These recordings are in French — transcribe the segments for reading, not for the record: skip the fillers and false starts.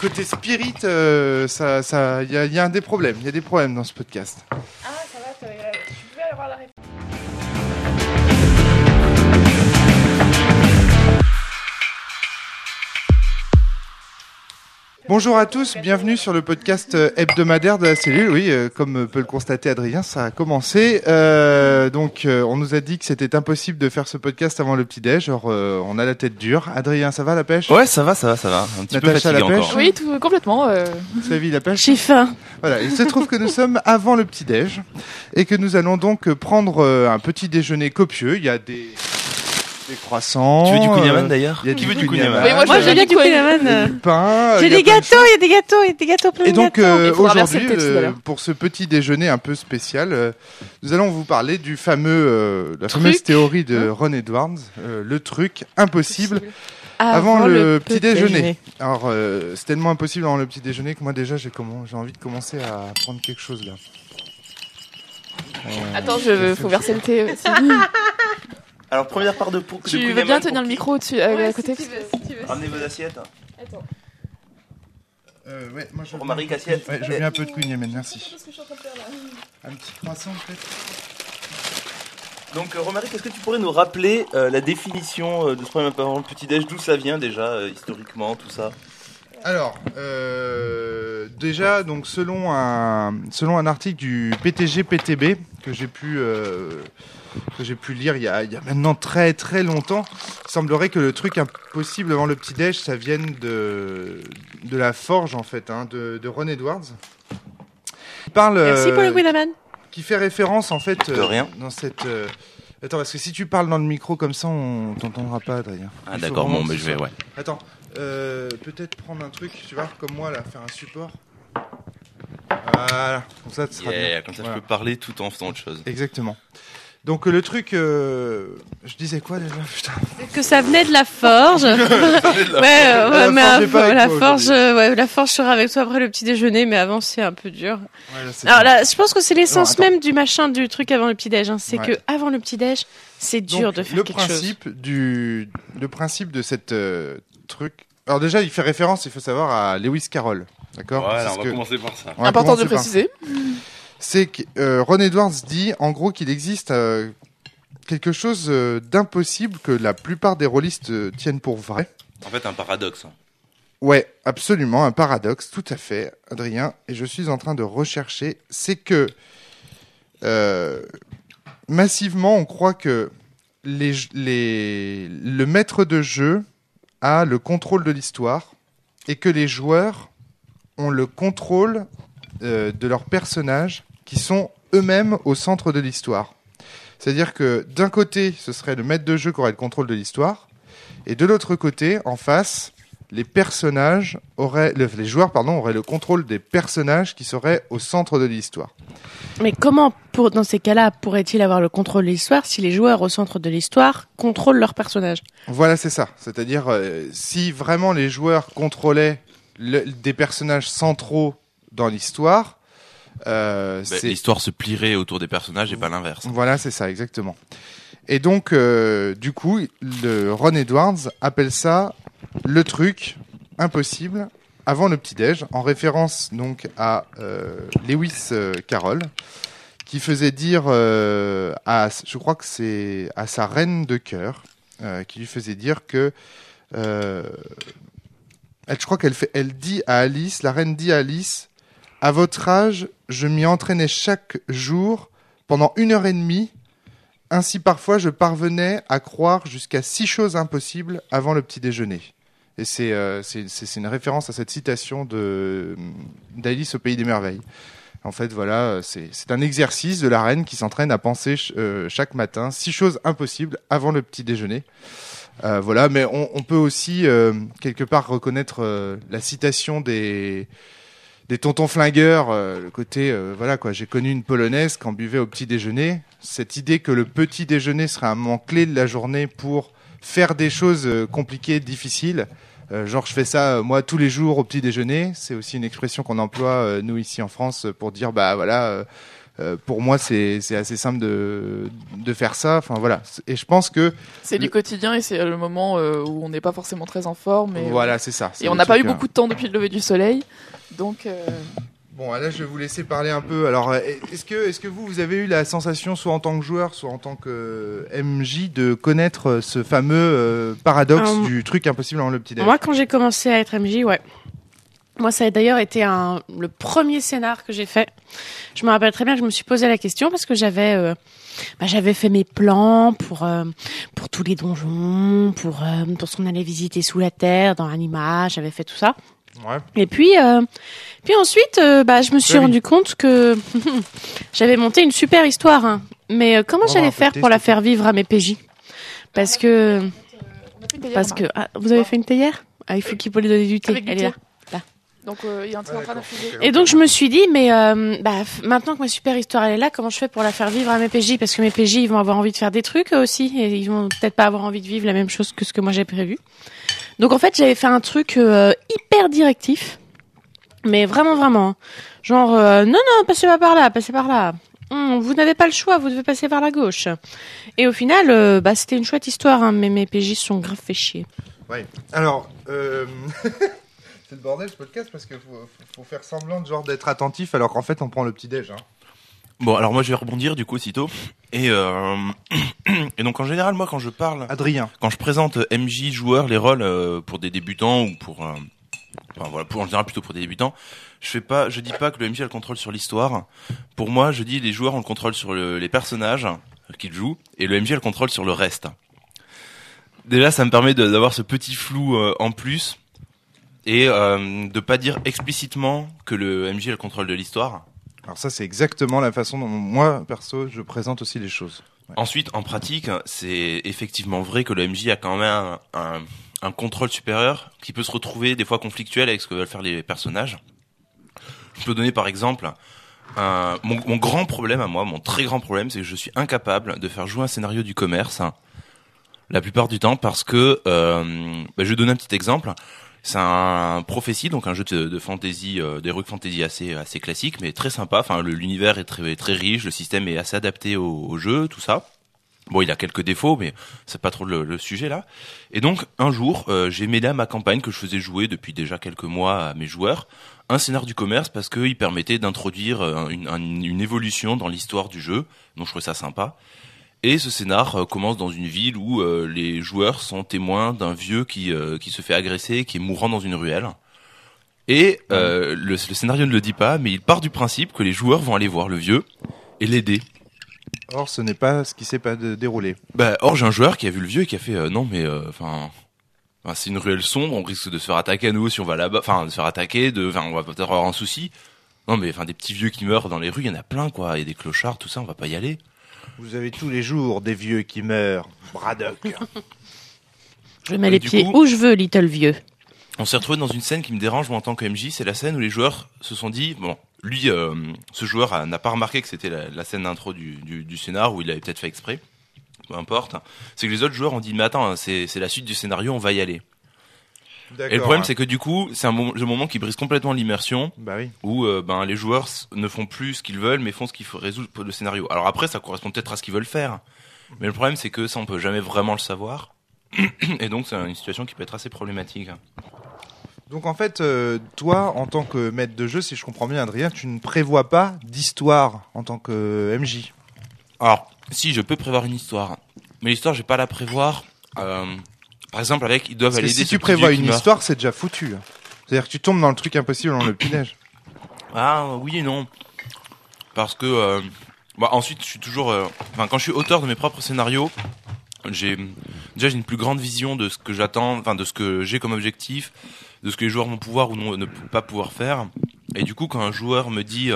côté spirit, y a des problèmes. Il y a des problèmes dans ce podcast. Ah, ça va, tu pouvais avoir la réponse. Bonjour à tous, bienvenue sur le podcast hebdomadaire de la cellule. Oui, comme peut le constater Adrien, ça a commencé. On nous a dit que c'était impossible de faire ce podcast avant le petit-déj. Genre, on a la tête dure. Adrien, ça va la pêche ? Ouais, ça va. Un petit peu Natacha, fatigué la pêche encore. Oui, complètement. Flavie, la pêche ? J'ai faim. Voilà, il se trouve que nous sommes avant le petit-déj et que nous allons donc prendre un petit déjeuner copieux. Il y a des croissants. Tu veux du kouign-amann d'ailleurs ? Il y a Qui du veut du kouign-amann. kouign-amann ? Moi, j'ai bien du kouign-amann. Du pain. J'ai il y a des plein de gâteaux, il y a des gâteaux, plein de Et donc gâteaux. Il faudra verser aujourd'hui, le thé tout à l'heure. pour ce petit déjeuner un peu spécial, nous allons vous parler du fameuse théorie de Ron Edwards, le truc impossible avant le petit déjeuner. Alors c'est tellement impossible avant le petit déjeuner que moi déjà j'ai envie de commencer à prendre quelque chose là. Attends, faut verser le thé aussi. Alors, première part de pour. Tu veux bien tenir le micro au-dessus, à côté si tu veux. Ramenez vos assiettes. Attends. Ouais, moi je Romaric assiette. Ouais, je veux bien un peu de kouign-amann, merci. C'est ce que je suis en train de faire là. Un petit croissant peut-être. Donc, Romaric, est-ce que tu pourrais nous rappeler la définition de ce problème avant le petit-déj ? D'où ça vient déjà, historiquement, tout ça ? Alors, déjà, donc selon un article du PTG-PTB que j'ai pu lire il y a maintenant très très longtemps, il semblerait que le truc impossible avant le petit-déj, ça vienne de la forge en fait, de Ron Edwards. Il parle, Merci pour le kouign-amann. qui fait référence en fait De rien. dans cette. Attends, parce que si tu parles dans le micro comme ça, on t'entendra pas, Adrien. Ah, Il faut d'accord, vraiment bon, que mais ce je vais, soit- ouais. Attends, peut-être prendre un truc, tu vois, comme moi là, faire un support. Voilà, comme ça, tu seras bien. Comme ça, Voilà. je peux parler tout en faisant autre chose. Exactement. Donc le truc, je disais quoi déjà ? Putain. Que ça venait de la forge. La forge La forge sera avec toi après le petit déjeuner, mais avant c'est un peu dur. Ouais, là, c'est Alors bon. là, je pense que c'est l'essence Non, attends. même du truc avant le petit déj. C'est Ouais. que avant le petit déj, c'est dur Donc, de faire quelque chose. le principe de cette truc. Alors déjà, il fait référence, il faut savoir, à Lewis Carroll, d'accord ? Voilà, Parce on va que- commencer par ça. on va Important de commencer par- préciser. C'est que Ron Edwards dit en gros qu'il existe quelque chose d'impossible que la plupart des rôlistes tiennent pour vrai. En fait, un paradoxe. Ouais, absolument, un paradoxe, tout à fait, Adrien. Et je suis en train de rechercher, c'est que massivement, on croit que le maître de jeu a le contrôle de l'histoire et que les joueurs ont le contrôle de leurs personnages qui sont eux-mêmes au centre de l'histoire. C'est-à-dire que d'un côté, ce serait le maître de jeu qui aurait le contrôle de l'histoire, et de l'autre côté, en face, les joueurs auraient le contrôle des personnages qui seraient au centre de l'histoire. Mais comment, dans ces cas-là, pourrait-il avoir le contrôle de l'histoire si les joueurs au centre de l'histoire contrôlent leur personnage ? Voilà, c'est ça. C'est-à-dire, si vraiment les joueurs contrôlaient des personnages centraux dans l'histoire, L'histoire se plierait autour des personnages et pas l'inverse. Voilà, c'est ça, exactement. Et donc, du coup, Ron Edwards appelle ça le truc impossible avant le petit-déj, en référence donc à Lewis Carroll, qui faisait dire je crois que c'est à sa reine de cœur, qui lui faisait dire que je crois elle dit à Alice, la reine dit à Alice: à votre âge, je m'y entraînais chaque jour pendant 1h30. Ainsi, parfois, je parvenais à croire jusqu'à 6 choses impossibles avant le petit déjeuner. Et c'est une référence à cette citation d'Alice au Pays des Merveilles. En fait, voilà, c'est un exercice de la reine qui s'entraîne à penser chaque matin 6 choses impossibles avant le petit déjeuner. Voilà, mais on peut aussi quelque part reconnaître la citation des tontons flingueurs, le côté, voilà quoi, j'ai connu une polonaise qui en buvait au petit déjeuner. Cette idée que le petit déjeuner serait un moment clé de la journée pour faire des choses compliquées, difficiles. Genre, je fais ça, moi, tous les jours au petit déjeuner. C'est aussi une expression qu'on emploie, nous, ici en France, pour dire, bah voilà, pour moi, c'est assez simple de faire ça. Enfin voilà. Et je pense que C'est du quotidien et c'est le moment où on n'est pas forcément très en forme. Et, voilà, c'est ça. Et on n'a pas eu beaucoup de temps depuis le lever du soleil. Donc. Bon, là, je vais vous laisser parler un peu. Alors, est-ce que vous avez eu la sensation, soit en tant que joueur, soit en tant que MJ, de connaître ce fameux paradoxe du truc impossible avant le petit-déj? Moi, quand j'ai commencé à être MJ, ouais. Moi, ça a d'ailleurs été le premier scénar que j'ai fait. Je me rappelle très bien que je me suis posé la question parce que j'avais fait mes plans pour tous les donjons, pour ce qu'on allait visiter sous la terre, dans l'anima, j'avais fait tout ça. Ouais. Et puis ensuite, je me suis rendu compte que j'avais monté une super histoire. Hein. Mais comment j'allais faire pour la faire vivre à mes PJ? Parce que vous avez fait une théière? Ah, il faut qu'il faut lui donner du thé. Elle est là. Donc il est en train d'infuser. Et donc je me suis dit, mais maintenant que ma super histoire elle est là, comment je fais pour la faire vivre à mes PJ? Parce que mes PJ ils vont avoir envie de faire des trucs eux aussi, et ils vont peut-être pas avoir envie de vivre la même chose que ce que moi j'ai prévu. Donc en fait j'avais fait un truc hyper directif, mais vraiment, genre non passez pas par là, passez par là. Vous n'avez pas le choix, vous devez passer par la gauche. Et au final, c'était une chouette histoire, hein, mais mes PJ se sont grave fait chier. Ouais. Alors. C'est le bordel ce podcast parce qu'il faut faire semblant de genre d'être attentif alors qu'en fait on prend le petit déj. Hein. Bon, alors moi je vais rebondir du coup aussitôt. Et donc en général, moi quand je parle, Adrien, quand je présente MJ joueurs, les rôles pour des débutants ou pour en général plutôt pour des débutants, je dis pas que le MJ a le contrôle sur l'histoire. Pour moi, je dis les joueurs ont le contrôle sur les personnages qu'ils jouent et le MJ a le contrôle sur le reste. Déjà, ça me permet d'avoir ce petit flou en plus. Et de pas dire explicitement que le MJ a le contrôle de l'histoire. Alors ça, c'est exactement la façon dont moi, perso, je présente aussi les choses. Ouais. Ensuite, en pratique, c'est effectivement vrai que le MJ a quand même un contrôle supérieur qui peut se retrouver des fois conflictuel avec ce que veulent faire les personnages. Je peux donner par exemple mon grand problème à moi, mon très grand problème, c'est que je suis incapable de faire jouer un scénario du commerce la plupart du temps parce que je vais donner un petit exemple. C'est un prophétie, donc un jeu de fantasy, d'heroic fantasy assez classique, mais très sympa. Enfin, l'univers est très riche, le système est assez adapté au jeu, tout ça. Bon, il a quelques défauts, mais c'est pas trop le sujet là. Et donc, un jour, j'ai mêlé à ma campagne que je faisais jouer depuis déjà quelques mois à mes joueurs, un scénar du commerce parce qu'il permettait d'introduire une évolution dans l'histoire du jeu, donc je trouvais ça sympa. Et ce scénar commence dans une ville où les joueurs sont témoins d'un vieux qui se fait agresser, qui est mourant dans une ruelle. Et le scénario ne le dit pas, mais il part du principe que les joueurs vont aller voir le vieux et l'aider. Or, ce n'est pas ce qui s'est pas déroulé. Or, j'ai un joueur qui a vu le vieux et qui a fait non mais c'est une ruelle sombre, on risque de se faire attaquer à nouveau si on va là-bas, enfin de se faire attaquer, on va peut-être avoir un souci. Non mais des petits vieux qui meurent dans les rues, il y en a plein quoi, il y a des clochards, tout ça, on va pas y aller. Vous avez tous les jours des vieux qui meurent, Braddock. Je mets les pieds où je veux, little vieux. On s'est retrouvé dans une scène qui me dérange moi en tant que MJ, c'est la scène où les joueurs se sont dit, bon, lui, ce joueur n'a pas remarqué que c'était la scène d'intro du scénar, où il avait peut-être fait exprès, peu importe. C'est que les autres joueurs ont dit, mais attends, c'est la suite du scénario, on va y aller. Et le problème, c'est que du coup, c'est le moment qui brise complètement l'immersion, où les joueurs ne font plus ce qu'ils veulent, mais font ce qu'il faut résoudre le scénario. Alors après, ça correspond peut-être à ce qu'ils veulent faire, mais le problème, c'est que ça, on peut jamais vraiment le savoir, et donc c'est une situation qui peut être assez problématique. Donc en fait, toi, en tant que maître de jeu, si je comprends bien, Adrien, tu ne prévois pas d'histoire en tant que MJ. Alors, si, je peux prévoir une histoire, mais l'histoire, je vais pas la prévoir. Par exemple, ils doivent aller aider. Si tu prévois une histoire, c'est déjà foutu. C'est-à-dire que tu tombes dans le truc impossible dans le petit-déj. Ah oui et non, parce que ensuite, je suis toujours. Quand je suis auteur de mes propres scénarios, j'ai une plus grande vision de ce que j'attends, de ce que j'ai comme objectif, de ce que les joueurs vont pouvoir ou non, ne pas pouvoir faire. Et du coup, quand un joueur me dit,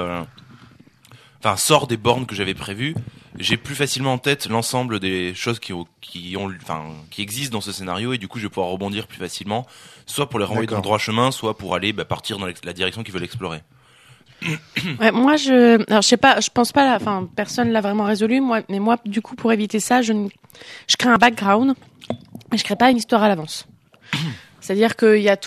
sort des bornes que j'avais prévues, j'ai plus facilement en tête l'ensemble des choses qui existent dans ce scénario, et du coup, je vais pouvoir rebondir plus facilement, soit pour les renvoyer dans le droit chemin, soit pour aller partir dans la direction qu'ils veulent explorer. Ouais, moi je sais pas, je pense pas, personne l'a vraiment résolu, mais moi du coup pour éviter ça, je crée un background, mais je crée pas une histoire à l'avance. C'est-à-dire qu'il y a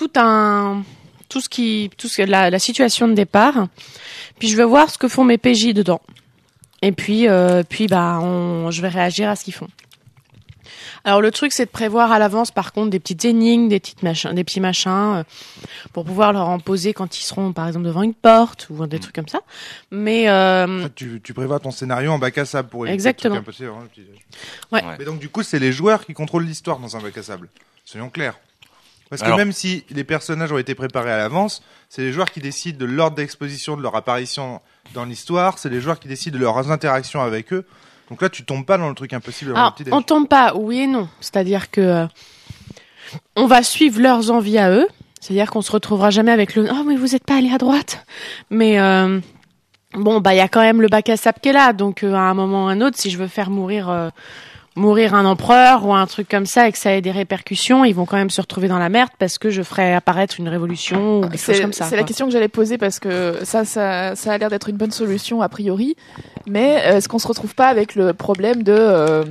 la situation de départ, puis je vais voir ce que font mes PJ dedans. Et puis je vais réagir à ce qu'ils font. Alors le truc, c'est de prévoir à l'avance, par contre, des petites énigmes, des petits machins, pour pouvoir leur en poser quand ils seront, par exemple, devant une porte ou des trucs comme ça. Mais En fait, tu prévois ton scénario en bac à sable pour éviter Exactement. le truc impossible, hein, le petit déj. Ouais. Mais donc du coup, c'est les joueurs qui contrôlent l'histoire dans un bac à sable. Soyons clairs. Parce que Alors- même si les personnages ont été préparés à l'avance, c'est les joueurs qui décident de l'ordre d'exposition de leur apparition dans l'histoire, c'est les joueurs qui décident de leurs interactions avec eux. Donc là, tu tombes pas dans le truc impossible avant le alors, petit déj. on tombe pas, oui et non. C'est-à-dire que on va suivre leurs envies à eux. C'est-à-dire qu'on se retrouvera jamais avec le oh mais vous êtes pas allé à droite. Mais bon il y a quand même le bac à sable qui est là. Donc à un moment ou à un autre, si je veux faire mourir un empereur ou un truc comme ça et que ça ait des répercussions, ils vont quand même se retrouver dans la merde parce que je ferai apparaître une révolution ou des choses comme ça. C'est la question que j'allais poser parce que ça a l'air d'être une bonne solution a priori, mais est-ce qu'on se retrouve pas avec le problème de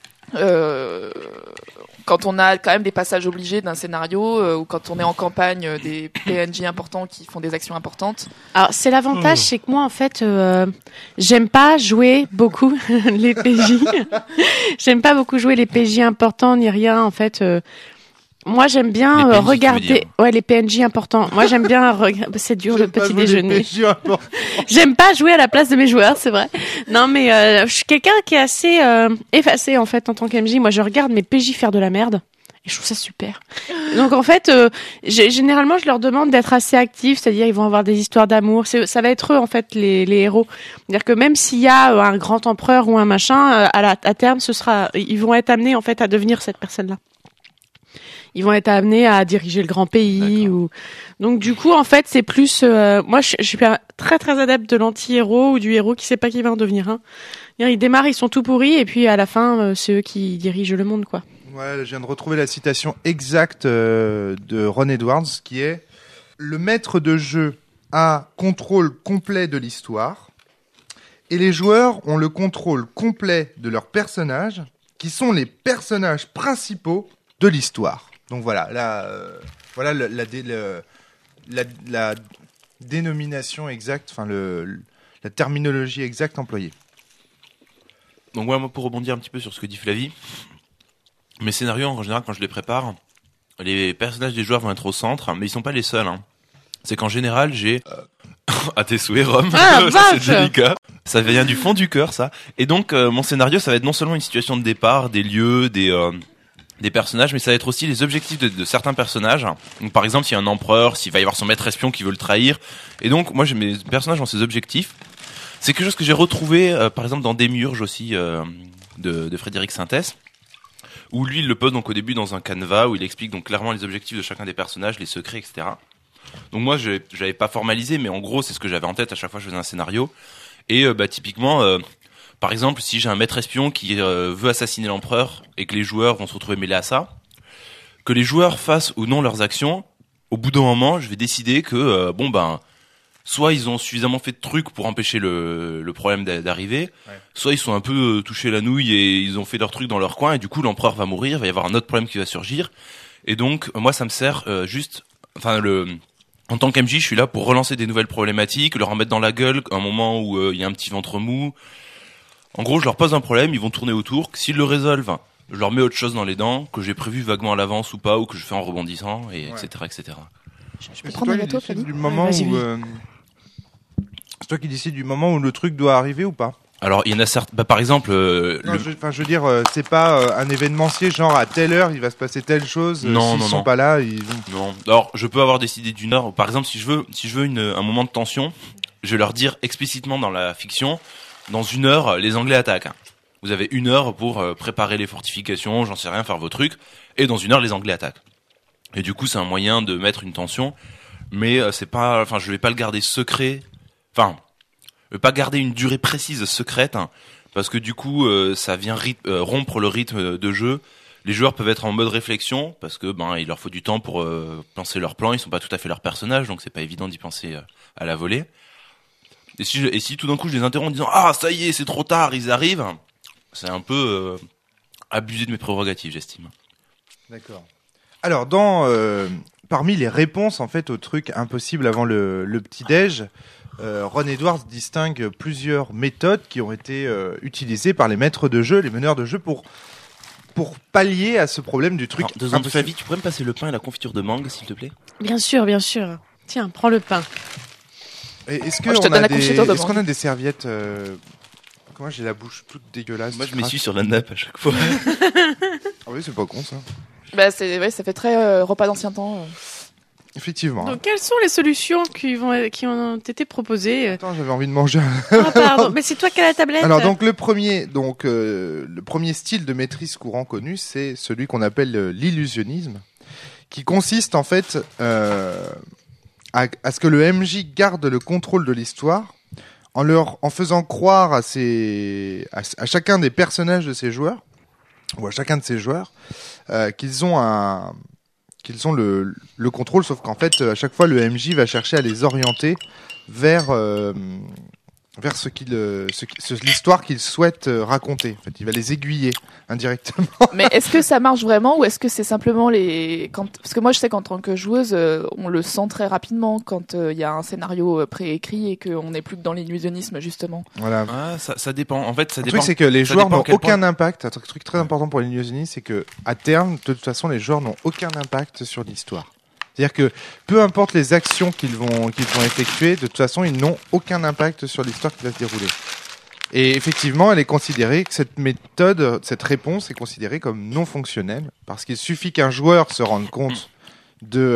quand on a quand même des passages obligés d'un scénario ou quand on est en campagne des PNJ importants qui font des actions importantes. Alors c'est l'avantage, c'est que moi en fait j'aime pas jouer beaucoup les PJ. J'aime pas beaucoup jouer les PJ importants ni rien en fait. Moi j'aime bien Les PNJ, tu veux regarder dire. les PNJ importants. Moi j'aime bien regarder c'est dur le J'aime pas petit jouer les déjeuner. PJ importants. J'aime pas jouer à la place de mes joueurs, c'est vrai. Non mais je suis quelqu'un qui est assez effacé en fait en tant qu'MJ. Moi je regarde mes PJ faire de la merde. Et je trouve ça super. Donc en fait, généralement, je leur demande d'être assez actifs, c'est-à-dire ils vont avoir des histoires d'amour. Ça va être eux en fait les héros. C'est-à-dire que même s'il y a un grand empereur ou un machin, à terme, ils vont être amenés en fait à devenir cette personne-là. Ils vont être amenés à diriger le grand pays ou donc du coup en fait c'est plus moi je suis très très adepte de l'anti-héros ou du héros qui sait pas qui va en devenir un. Ils démarrent, ils sont tout pourris et puis à la fin c'est eux qui dirigent le monde quoi. Ouais, je viens de retrouver la citation exacte de Ron Edwards, qui est « Le maître de jeu a contrôle complet de l'histoire, et les joueurs ont le contrôle complet de leurs personnages, qui sont les personnages principaux de l'histoire. » Donc voilà, là, voilà la dénomination exacte, enfin la terminologie exacte employée. Donc moi, pour rebondir un petit peu sur ce que dit Flavie, mes scénarios, en général, quand je les prépare, les personnages des joueurs vont être au centre, mais ils sont pas les seuls. Hein. C'est qu'en général, j'ai... à tes souhaits, Rome. Ah, Ça, c'est vache. délicat. Ça vient du fond du cœur, ça. Et donc, mon scénario, ça va être non seulement une situation de départ, des lieux, des personnages, mais ça va être aussi les objectifs de certains personnages. Donc, par exemple, s'il y a un empereur, s'il va y avoir son maître espion qui veut le trahir. Et donc, moi, mes personnages ont ces objectifs. C'est quelque chose que j'ai retrouvé, par exemple, dans Démiurge aussi, de Frédéric Sintès, où lui, il le pose donc au début dans un canevas, où il explique donc clairement les objectifs de chacun des personnages, les secrets, etc. Donc moi, j'avais pas formalisé, mais en gros, c'est ce que j'avais en tête à chaque fois que je faisais un scénario. Et typiquement, par exemple, si j'ai un maître espion qui veut assassiner l'empereur et que les joueurs vont se retrouver mêlés à ça, que les joueurs fassent ou non leurs actions, au bout d'un moment, je vais décider que soit ils ont suffisamment fait de trucs pour empêcher le problème d'arriver, soit ils sont un peu touchés la nouille et ils ont fait leurs trucs dans leur coin et du coup l'empereur va mourir, il va y avoir un autre problème qui va surgir. Et donc moi ça me sert en tant qu'MJ, je suis là pour relancer des nouvelles problématiques, leur en mettre dans la gueule à un moment où il y a un petit ventre mou. En gros, je leur pose un problème, ils vont tourner autour. S'ils le résolvent, je leur mets autre chose dans les dents que j'ai prévu vaguement à l'avance ou pas, ou que je fais en rebondissant, et etc., etc. Je peux prendre un gâteau, Flavie? Du moment Vas-y, où, oui. c'est toi qui décides du moment où le truc doit arriver ou pas? Alors, il y en a certains, par exemple, Non, je veux dire, c'est pas un événementier genre à telle heure il va se passer telle chose. Non, s'ils non, sont non. pas là, ils vont. non. Alors, je peux avoir décidé d'une heure. Par exemple, si je veux un moment de tension, je vais leur dire explicitement dans la fiction, dans une heure, les Anglais attaquent. Vous avez une heure pour préparer les fortifications, j'en sais rien, faire vos trucs, et dans une heure, les Anglais attaquent. Et du coup, c'est un moyen de mettre une tension, mais c'est pas, enfin, je vais pas le garder secret. Enfin, je vais pas garder une durée précise secrète, hein, parce que du coup, ça vient rompre le rythme de jeu. Les joueurs peuvent être en mode réflexion, parce que il leur faut du temps pour penser leur plan. Ils sont pas tout à fait leur personnage, donc c'est pas évident d'y penser à la volée. Et si tout d'un coup je les interromps en disant ah ça y est c'est trop tard ils arrivent, c'est un peu abusé de mes prérogatives j'estime. D'accord. Alors parmi les réponses en fait au truc impossible avant le petit-déj, Ron Edwards distingue plusieurs méthodes qui ont été utilisées par les maîtres de jeu, les meneurs de jeu pour pallier à ce problème du truc. Alors, 2 ans de Flavie, tu pourrais me passer le pain et la confiture de mangue, s'il te plaît? Bien sûr, bien sûr. Tiens, prends le pain. Et est-ce Moi, je te donne la confiture de est-ce qu'on mangue. a des serviettes Moi j'ai la bouche toute dégueulasse. Moi, je m'essuie sur la nappe à chaque fois. Ah oui, c'est pas con ça. Bah, ça fait très repas d'ancien temps. Effectivement. Donc, quelles sont les solutions qui ont été proposées? Attends, j'avais envie de manger. Ah, pardon. Mais c'est toi qui as la tablette. Alors donc le premier style de maîtrise courant connu, c'est celui qu'on appelle l'illusionnisme, qui consiste en fait à ce que le MJ garde le contrôle de l'histoire en faisant croire à chacun des personnages de ses joueurs ou à chacun de ses joueurs qu'ils ont le contrôle, sauf qu'en fait à chaque fois le MJ va chercher à les orienter vers l'histoire qu'il souhaite raconter. En fait, il va les aiguiller indirectement. Mais est-ce que ça marche vraiment ou est-ce que c'est simplement parce que moi je sais qu'en tant que joueuse, on le sent très rapidement quand il y a un scénario préécrit et qu'on n'est plus que dans l'illusionnisme justement. Voilà. Ah, ça dépend. En fait, ça Le dépend. truc, c'est que les ça joueurs dépend à n'ont quel aucun point. impact. Un truc très important pour l'illusionnisme, c'est que à terme, de toute façon, les joueurs n'ont aucun impact sur l'histoire. C'est-à-dire que peu importe les actions qu'ils vont effectuer, de toute façon, ils n'ont aucun impact sur l'histoire qui va se dérouler. Et effectivement, elle est considérée que cette méthode, cette réponse est considérée comme non fonctionnelle, parce qu'il suffit qu'un joueur se rende compte du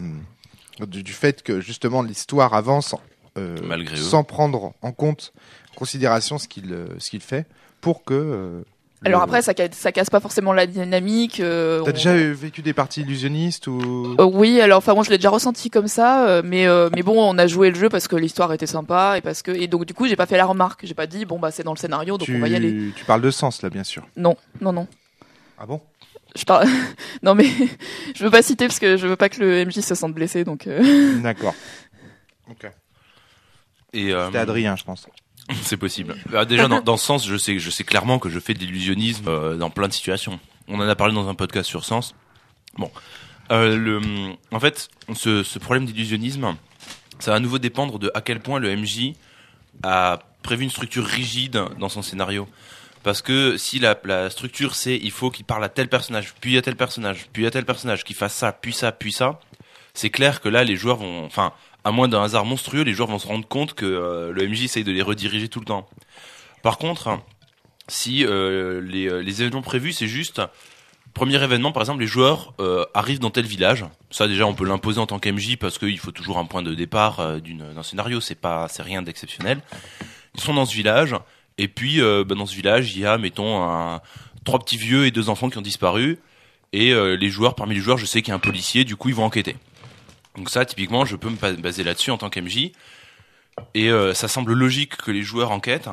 fait que justement l'histoire avance Malgré eux. sans prendre en considération ce qu'il fait, pour que Alors après, ça casse pas forcément la dynamique. T'as déjà vécu des parties illusionnistes ou Oui, alors enfin moi je l'ai déjà ressenti comme ça, mais bon, on a joué le jeu parce que l'histoire était sympa et donc du coup j'ai pas fait la remarque, j'ai pas dit bon bah c'est dans le scénario donc on va y aller. Tu parles de sens là, bien sûr. Non. Ah bon? Je parle. Non mais je veux pas citer parce que je veux pas que le MJ se sente blessé donc. D'accord. Ok. Et C'était Adrien, je pense. c'est possible. Déjà dans ce sens, je sais clairement que je fais de l'illusionnisme dans plein de situations. On en a parlé dans un podcast sur Sens. Bon, en fait, ce problème d'illusionnisme, ça va à nouveau dépendre de à quel point le MJ a prévu une structure rigide dans son scénario. Parce que si la structure c'est il faut qu'il parle à tel personnage, puis à tel personnage, puis à tel personnage, qu'il fasse ça, puis ça, puis ça, c'est clair que là les joueurs vont, enfin, à moins d'un hasard monstrueux, les joueurs vont se rendre compte que le MJ essaye de les rediriger tout le temps. Par contre, si les événements prévus, c'est juste premier événement, par exemple, les joueurs arrivent dans tel village. Ça déjà, on peut l'imposer en tant qu'MJ parce qu'il faut toujours un point de départ d'un scénario. C'est rien d'exceptionnel. Ils sont dans ce village et puis dans ce village, il y a, mettons, 3 petits vieux et 2 enfants qui ont disparu. Et parmi les joueurs, je sais qu'il y a un policier. Du coup, ils vont enquêter. Donc ça, typiquement, je peux me baser là-dessus en tant qu'MJ. Et ça semble logique que les joueurs enquêtent.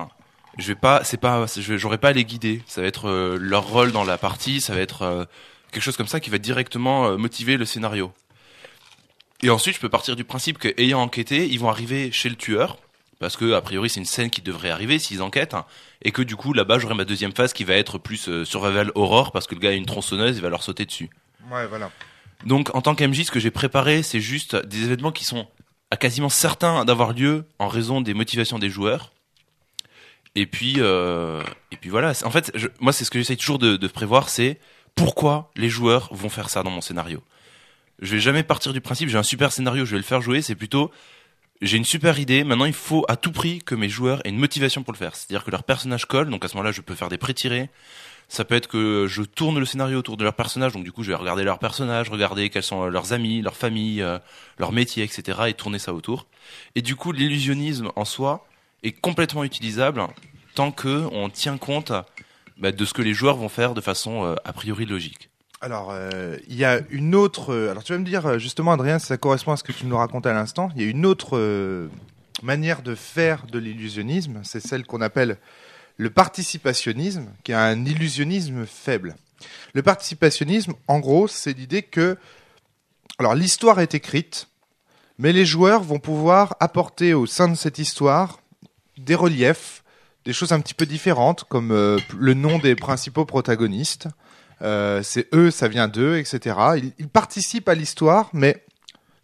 J'aurais pas à les guider. Ça va être leur rôle dans la partie. Ça va être quelque chose comme ça qui va directement motiver le scénario. Et ensuite, je peux partir du principe que, ayant enquêté, ils vont arriver chez le tueur. Parce que, a priori, c'est une scène qui devrait arriver s'ils enquêtent. Et que du coup, là-bas, j'aurai ma deuxième phase qui va être plus survival horror. Parce que le gars a une tronçonneuse, il va leur sauter dessus. Ouais, voilà. Donc, en tant qu'MJ, ce que j'ai préparé, c'est juste des événements qui sont à quasiment certains d'avoir lieu en raison des motivations des joueurs. Et puis voilà. En fait, moi, c'est ce que j'essaye toujours de prévoir, c'est pourquoi les joueurs vont faire ça dans mon scénario. Je vais jamais partir du principe, j'ai un super scénario, je vais le faire jouer. C'est plutôt, j'ai une super idée. Maintenant, il faut à tout prix que mes joueurs aient une motivation pour le faire. C'est-à-dire que leur personnage colle. Donc à ce moment-là, je peux faire des pré-tirés. Ça peut être que je tourne le scénario autour de leur personnage, donc du coup je vais regarder leur personnage, regarder quels sont leurs amis, leur famille, leur métier, etc. et tourner ça autour. Et du coup l'illusionnisme en soi est complètement utilisable tant que on tient compte de ce que les joueurs vont faire de façon a priori logique. Alors, il y a une autre... alors tu vas me dire justement, Adrien, si ça correspond à ce que tu nous racontais à l'instant, il y a une autre manière de faire de l'illusionnisme, c'est celle qu'on appelle le participationnisme, qui est un illusionnisme faible. Le participationnisme, en gros, c'est l'idée que... Alors, l'histoire est écrite, mais les joueurs vont pouvoir apporter au sein de cette histoire des reliefs, des choses un petit peu différentes, comme le nom des principaux protagonistes. C'est eux, ça vient d'eux, etc. Ils participent à l'histoire, mais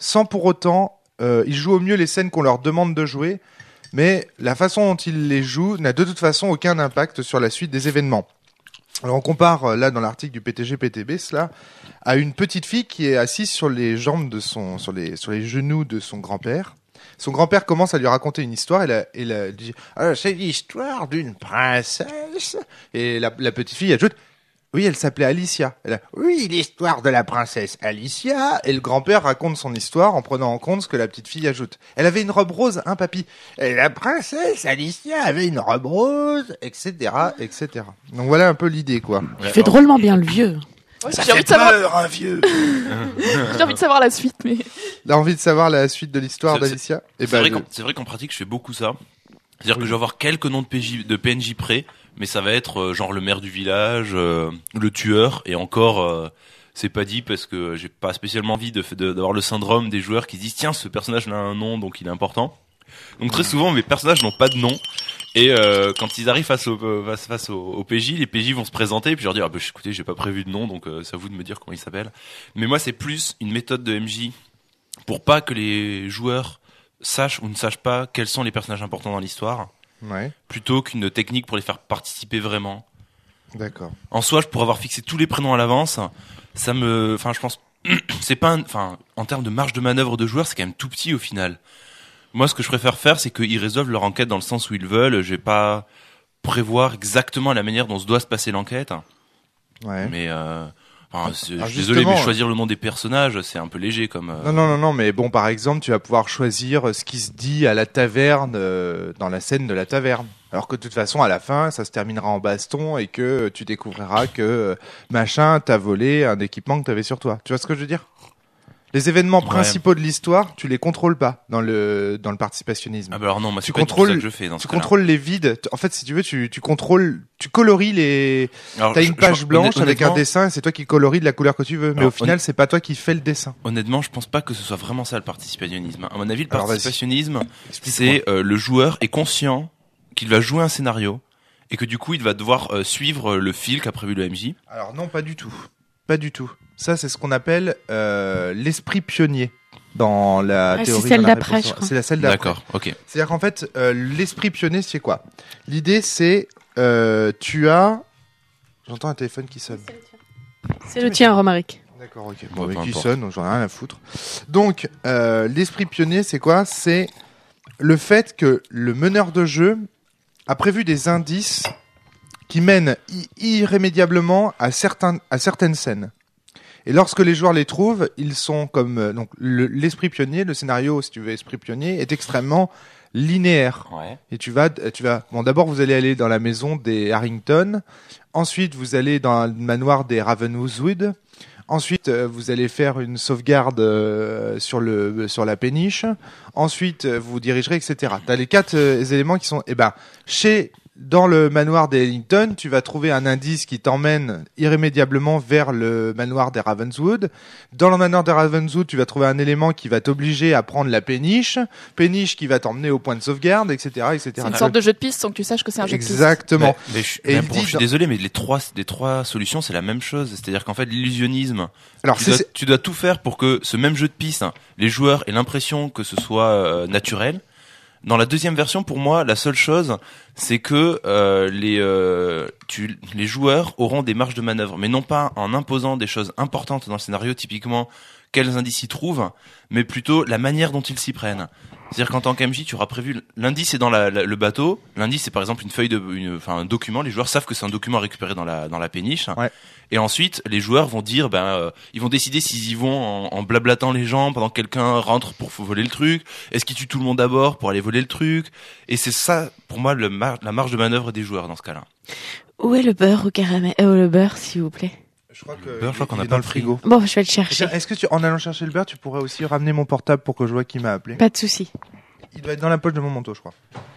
sans pour autant, ils jouent au mieux les scènes qu'on leur demande de jouer, mais la façon dont ils les jouent n'a de toute façon aucun impact sur la suite des événements. Alors on compare là dans l'article du PTG-PTB cela à une petite fille qui est assise sur les jambes sur les genoux de son grand-père. Son grand-père commence à lui raconter une histoire et elle dit c'est l'histoire d'une princesse. Et la petite fille ajoute oui, elle s'appelait Alicia. Elle a, oui, l'histoire de la princesse Alicia. Et le grand-père raconte son histoire en prenant en compte ce que la petite fille ajoute. Elle avait une robe rose, hein, papy. Et la princesse Alicia avait une robe rose, etc., etc. Donc voilà un peu l'idée, quoi. Il fait drôlement bien le vieux. Ouais, Ça j'ai envie fait de savoir. peur, un vieux. J'ai envie de savoir la suite, mais T'as envie de savoir la suite de l'histoire d'Alicia? C'est vrai qu'en pratique, je fais beaucoup ça. C'est-à-dire que je vais avoir quelques noms de PNJ près, mais ça va être genre le maire du village, le tueur, et encore, c'est pas dit parce que j'ai pas spécialement envie d'avoir le syndrome des joueurs qui disent tiens, ce personnage a un nom, donc il est important. Donc très souvent, mes personnages n'ont pas de nom. Et quand ils arrivent face au PJ, les PJ vont se présenter et puis je leur dire écoutez, j'ai pas prévu de nom, donc c'est à vous de me dire comment il s'appelle. Mais moi, c'est plus une méthode de MJ pour pas que les joueurs sachent ou ne sachent pas quels sont les personnages importants dans l'histoire, plutôt qu'une technique pour les faire participer vraiment. D'accord. En soi, je pourrais avoir fixé tous les prénoms à l'avance. Je pense, c'est pas, en termes de marge de manœuvre de joueurs, c'est quand même tout petit au final. Moi, ce que je préfère faire, c'est qu'ils résolvent leur enquête dans le sens où ils veulent. Je vais pas prévoir exactement la manière dont se doit se passer l'enquête. Ouais. Mais je suis désolé, mais choisir le nom des personnages, c'est un peu léger comme. Non, mais bon, par exemple, tu vas pouvoir choisir ce qui se dit à la taverne, dans la scène de la taverne. Alors que de toute façon, à la fin, ça se terminera en baston et que tu découvriras que machin t'a volé un équipement que t'avais sur toi. Tu vois ce que je veux dire? Les événements principaux de l'histoire, tu les contrôles pas dans le participationnisme. Ah bah alors non, moi c'est tu pas du tout ça contrôles, que je fais dans ce tu cas-là. contrôles les vides. En fait, si tu veux, tu coloris les. Alors, T'as une page blanche avec un honnêtement, dessin et c'est toi qui coloris de la couleur que tu veux. Mais Alors, au final, c'est pas toi qui fais le dessin. Honnêtement, je pense pas que ce soit vraiment ça le participationnisme. À mon avis, le Alors, vas-y. participationnisme, Explique-moi. c'est le joueur est conscient qu'il va jouer un scénario et que du coup, il va devoir suivre le fil qu'a prévu le MJ. Alors non, pas du tout. Pas du tout. Ça, c'est ce qu'on appelle l'esprit pionnier dans la théorie. C'est celle de la d'après, réponse. je crois. C'est la celle d'après. D'accord, ok. C'est-à-dire qu'en fait, l'esprit pionnier, c'est quoi? L'idée, c'est tu as. J'entends un téléphone qui sonne. C'est le tien, Romaric. D'accord, ok. Bon, peu Qui importe. sonne, j'en ai rien à foutre. Donc, l'esprit pionnier, c'est quoi? C'est le fait que le meneur de jeu a prévu des indices qui mènent irrémédiablement à certaines scènes. Et lorsque les joueurs les trouvent, ils sont comme donc l'esprit pionnier, le scénario, si tu veux, esprit pionnier, est extrêmement linéaire. Ouais. Et tu vas, bon, d'abord vous allez aller dans la maison des Harrington, ensuite vous allez dans le manoir des Ravenswood, ensuite vous allez faire une sauvegarde sur la péniche, ensuite vous vous dirigerez, etc. T'as les 4 éléments qui sont, dans le manoir des Ellington, tu vas trouver un indice qui t'emmène irrémédiablement vers le manoir des Ravenswood. Dans le manoir des Ravenswood, tu vas trouver un élément qui va t'obliger à prendre la péniche qui va t'emmener au point de sauvegarde, etc., etc. c'est une sorte de jeu de piste sans que tu saches que c'est un jeu de piste. Exactement. Mais Et il je dit suis désolé, mais les trois solutions, c'est la même chose. C'est-à-dire qu'en fait, l'illusionnisme, Alors, tu dois tout faire pour que ce même jeu de piste, les joueurs aient l'impression que ce soit naturel. Dans la deuxième version, pour moi, la seule chose, c'est que les joueurs auront des marges de manœuvre, mais non pas en imposant des choses importantes dans le scénario, typiquement quels indices ils trouvent, mais plutôt la manière dont ils s'y prennent. C'est-à-dire qu'en tant qu'MJ, tu auras prévu l'indice est dans le bateau. L'indice c'est par exemple une feuille un document. Les joueurs savent que c'est un document à récupérer dans la péniche. Ouais. Et ensuite, les joueurs vont dire, ils vont décider s'ils y vont en blablatant les gens pendant que quelqu'un rentre pour voler le truc. Est-ce qu'ils tuent tout le monde d'abord pour aller voler le truc? Et c'est ça, pour moi, la marge de manœuvre des joueurs dans ce cas-là. Où est le beurre au caramel? Le beurre, s'il vous plaît. Je crois Le beurre, je crois qu'on il a est pas dans le pris. frigo. Bon, je vais le chercher. Est-ce que en allant chercher le beurre, tu pourrais aussi ramener mon portable pour que je vois qui m'a appelé? Pas de souci. Il doit être dans la poche de mon manteau, je crois.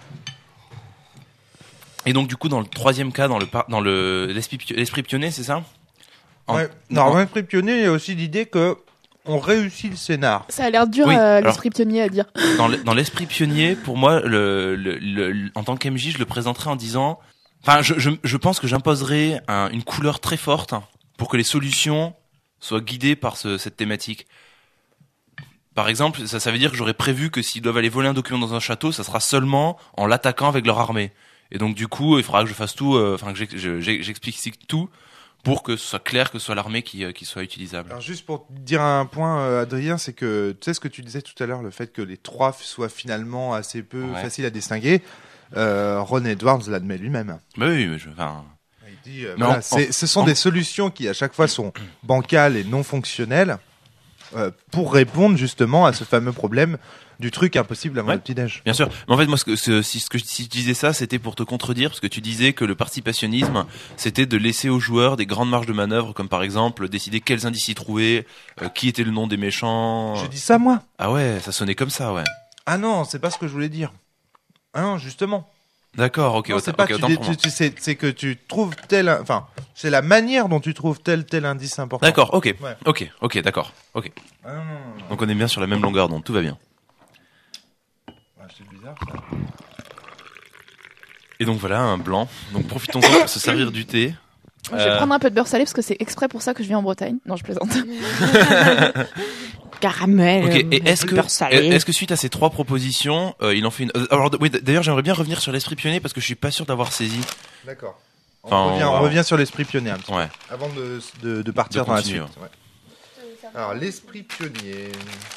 Et donc du coup, dans le troisième cas, dans l'esprit pionnier, c'est ça? Ouais. Non, l'esprit pionnier, il y a aussi l'idée que on réussit le scénar. Ça a l'air dur, Oui, alors- l'esprit pionnier à dire. Dans l'esprit pionnier, pour moi, en tant qu'MJ, je le présenterai en disant, je pense que j'imposerai une couleur très forte pour que les solutions soient guidées par cette thématique. Par exemple, ça veut dire que j'aurais prévu que s'ils doivent aller voler un document dans un château, ça sera seulement en l'attaquant avec leur armée. Et donc du coup, il faudra que je fasse tout, que j'explique tout pour que ce soit clair que ce soit l'armée qui soit utilisable. Alors juste pour dire un point, Adrien, c'est que tu sais ce que tu disais tout à l'heure, le fait que les trois soient finalement assez peu faciles à distinguer. Ron Edwards l'admet lui-même. Mais oui, Il dit, voilà, ce sont des solutions qui à chaque fois sont bancales et non fonctionnelles pour répondre justement à ce fameux problème du truc impossible avant le petit-déj. Bien sûr. Mais en fait, moi, si tu disais ça, c'était pour te contredire, parce que tu disais que le participationnisme, c'était de laisser aux joueurs des grandes marges de manœuvre, comme par exemple décider quels indices y trouver, qui était le nom des méchants. Je dis ça, moi. Ah ouais, ça sonnait comme ça, ouais. Ah non, c'est pas ce que je voulais dire. Ah non, justement. D'accord, ok. Non, c'est pas c'est que tu trouves c'est la manière dont tu trouves tel indice important. D'accord, ok. Ouais. Ok, d'accord. Ok. Ah non. Donc on est bien sur la même longueur d'onde, tout va bien. C'est bizarre ça. Et donc voilà, un blanc. Donc profitons-en pour se servir du thé. Moi, je vais prendre un peu de beurre salé parce que c'est exprès pour ça que je viens en Bretagne. Non, je plaisante. Caramel. Ok. Et beurre salé. est-ce que suite à ces trois propositions, il en fait une. Alors oui, d'ailleurs, j'aimerais bien revenir sur l'esprit pionnier parce que je suis pas sûr d'avoir saisi. D'accord. Enfin, on revient sur l'esprit pionnier un petit ouais. peu. Avant de partir De dans la continuer, suite. Ouais. Alors l'esprit pionnier.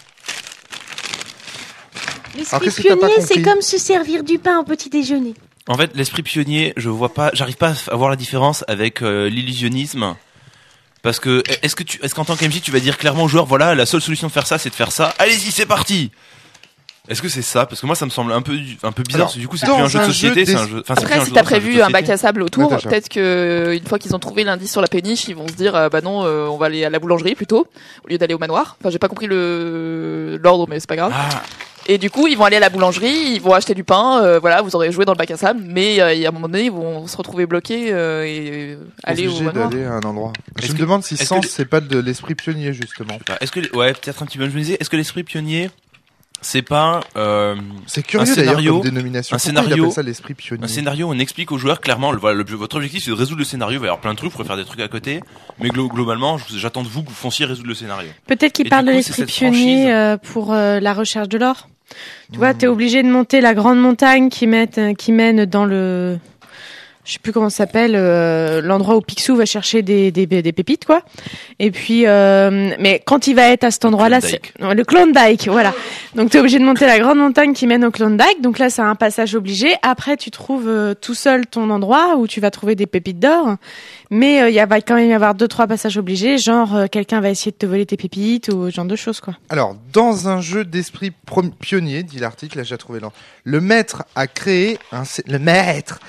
Alors, L'esprit qu'est-ce que t'as pas pionnier, c'est compris comme se servir du pain au petit déjeuner. En fait, l'esprit pionnier, j'arrive pas à voir la différence avec l'illusionnisme. Parce que est-ce qu'en tant qu'MJ, tu vas dire clairement aux joueurs, voilà, la seule solution de faire ça, c'est de faire ça. Allez-y, c'est parti. Est-ce que c'est ça? Parce que moi, ça me semble un peu bizarre. Alors, parce que du coup, c'est plus un jeu de société, c'est un jeu. Enfin, c'est plus Après, un si jeu t'as de rôle, c'est prévu jeu un de bac société. à sable autour, Natacha. peut-être que une fois qu'ils ont trouvé l'indice sur la péniche, ils vont se dire bah non, on va aller à la boulangerie plutôt au lieu d'aller au manoir. Enfin, j'ai pas compris l'ordre, mais c'est pas grave. Ah, Et du coup, ils vont aller à la boulangerie, ils vont acheter du pain. Voilà, vous aurez joué dans le bac à sable, mais à un moment donné, ils vont se retrouver bloqués et aller au Obligé manoir. d'aller à un endroit. Je Est-ce me que- demande si est-ce Sens que- c'est pas de l'esprit pionnier justement. est-ce que ouais, peut-être un petit peu. Je me disais, est-ce que l'esprit pionnier, c'est pas C'est curieux un d'ailleurs scénario- comme dénomination. un Pourquoi il scénario- appelle ça l'esprit pionnier. un scénario où on explique aux joueurs clairement, votre objectif c'est de résoudre le scénario. Il va y avoir plein de trucs, vous pourrez faire des trucs à côté, mais globalement, j'attends de vous que vous fonciez résoudre le scénario. Peut-être qu'il Et parle du de coup, l'esprit c'est cette pionnier pour la recherche de l'or. Tu vois, t'es obligé de monter la grande montagne qui mène dans le, je sais plus comment ça s'appelle, l'endroit où Picsou va chercher des pépites, quoi. Et puis, mais quand il va être à cet endroit-là, c'est Klondike. le Klondike, voilà. Donc t'es obligé de monter la grande montagne qui mène au Klondike. Donc là, c'est un passage obligé. Après, tu trouves tout seul ton endroit où tu vas trouver des pépites d'or. Mais il va quand même y avoir 2-3 passages obligés, genre quelqu'un va essayer de te voler tes pépites ou ce genre de choses, quoi. Alors, dans un jeu d'esprit pionnier, dit l'article, là j'ai trouvé le maître a créé le maître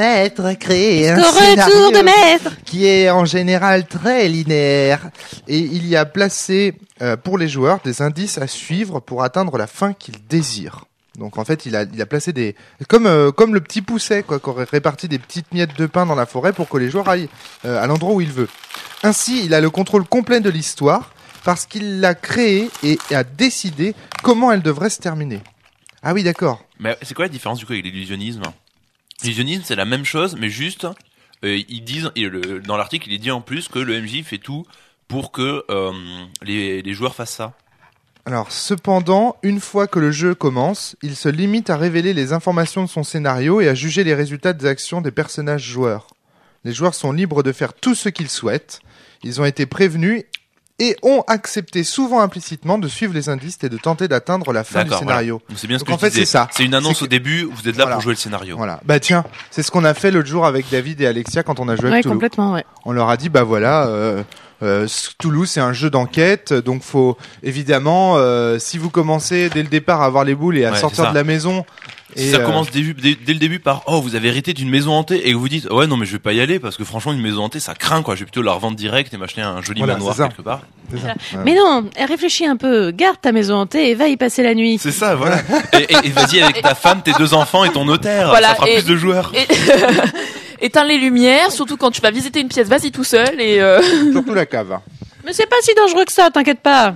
a créé un scénario de maître. qui est en général très linéaire et il y a placé pour les joueurs des indices à suivre pour atteindre la fin qu'ils désirent. Donc en fait, il a placé des comme le petit pousset quoi, qui aurait réparti des petites miettes de pain dans la forêt pour que les joueurs aillent à l'endroit où il veut. Ainsi, il a le contrôle complet de l'histoire parce qu'il l'a créée et a décidé comment elle devrait se terminer. Ah oui, d'accord. Mais c'est quoi la différence du coup avec l'illusionnisme? L'illusionnisme, c'est la même chose, mais juste ils disent dans l'article, il est dit en plus que le MJ fait tout pour que les joueurs fassent ça. Alors, cependant, une fois que le jeu commence, il se limite à révéler les informations de son scénario et à juger les résultats des actions des personnages joueurs. Les joueurs sont libres de faire tout ce qu'ils souhaitent. Ils ont été prévenus et ont accepté souvent implicitement de suivre les indices et de tenter d'atteindre la fin du D'accord, scénario. voilà. Donc c'est bien ce Donc que en je fait, disais. c'est ça. C'est une annonce C'est au que- début, vous êtes là Voilà. pour jouer le scénario. Voilà. Bah tiens, c'est ce qu'on a fait l'autre jour avec David et Alexia quand on a joué Ouais, avec Toulouse. complètement, ouais. On leur a dit bah voilà, Toulouse c'est un jeu d'enquête, donc faut évidemment si vous commencez dès le départ à avoir les boules et à Ouais, sortir c'est ça. de la maison. Si Et, ça commence dès le début par oh vous avez hérité d'une maison hantée et que vous dites ouais non mais je vais pas y aller parce que franchement une maison hantée ça craint quoi, je vais plutôt la revendre direct et m'acheter un joli Voilà, manoir c'est ça. quelque part. c'est ça. Ouais. Mais non, réfléchis un peu, garde ta maison hantée et va y passer la nuit. C'est ça voilà. et vas-y avec ta femme, tes 2 enfants et ton notaire, Voilà, ça fera et- plus de joueurs. Et éteins les lumières, surtout quand tu vas visiter une pièce, vas-y tout seul et Surtout la cave. Mais c'est pas si dangereux que ça, t'inquiète pas.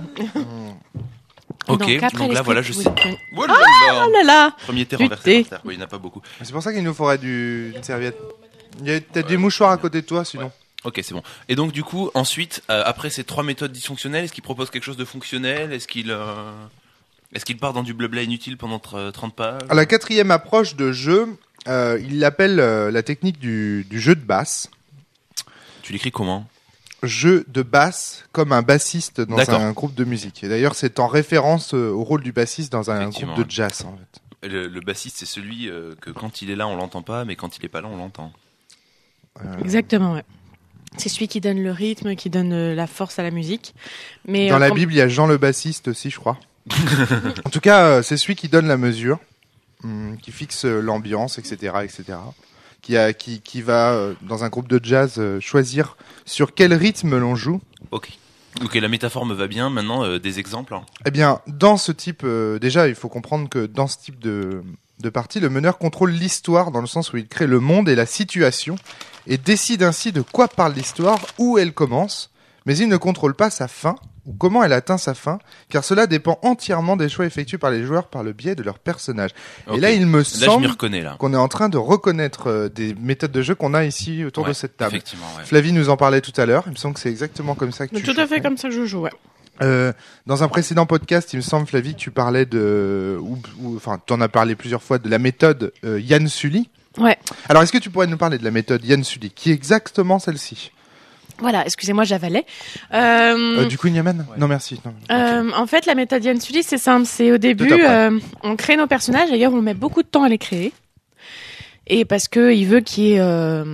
Ok, Donc, après donc là l'esprit voilà je sais. pionnier. Oh là là. Oh là là. Premier thé Du renversé thé. par terre. Oui, il n'y en a pas beaucoup. C'est pour ça qu'il nous faudrait une serviette. Il y a peut-être des mouchoirs à côté de toi sinon. Ok, c'est bon. Et donc du coup, ensuite, après ces 3 méthodes dysfonctionnelles, est-ce qu'il propose quelque chose de fonctionnel? Est-ce qu'il Est-ce qu'il part dans du blabla inutile pendant 30 pages? À la 4e approche de jeu, il l'appelle la technique du jeu de basse. Tu l'écris comment? Jeu de basse comme un bassiste dans D'accord. un groupe de musique. Et d'ailleurs, c'est en référence au rôle du bassiste dans un Effectivement, groupe de jazz, en fait. Le bassiste, c'est celui que quand il est là, on l'entend pas, mais quand il est pas là, on l'entend. Exactement, ouais. C'est celui qui donne le rythme, qui donne la force à la musique. Mais Dans la quand- Bible, il y a Jean le bassiste aussi, je crois. En tout cas, c'est celui qui donne la mesure, qui fixe l'ambiance, etc., etc. Qui va, dans un groupe de jazz, choisir sur quel rythme l'on joue. Ok. Ok, la métaphore me va bien. Maintenant, des exemples. Eh bien, dans ce type, déjà, il faut comprendre que dans ce type de partie, le meneur contrôle l'histoire dans le sens où il crée le monde et la situation et décide ainsi de quoi parle l'histoire, où elle commence, mais il ne contrôle pas sa fin ou comment elle atteint sa fin, car cela dépend entièrement des choix effectués par les joueurs par le biais de leur personnage. Ok. Et là, il me Là, je m'y semble reconnais là. qu'on est en train de reconnaître des méthodes de jeu qu'on a ici autour Ouais, de cette table. Effectivement, ouais. Flavie nous en parlait tout à l'heure. Il me semble que c'est exactement comme ça que tu Tout à fait joues. comme ça que je joue, ouais. Dans un précédent podcast, il me semble, Flavie, que tu parlais enfin, tu en as parlé plusieurs fois de la méthode Yann Sully. Ouais. Alors, est-ce que tu pourrais nous parler de la méthode Yann Sully, qui est exactement celle-ci? Voilà, excusez-moi, j'avalais. Du Queen Yaman? Non, merci. Non. Ok. En fait, la méthode Yann Sully, c'est simple. C'est au début, Tout après. on crée nos personnages. D'ailleurs, on met beaucoup de temps à les créer. Et parce que il veut qu'il y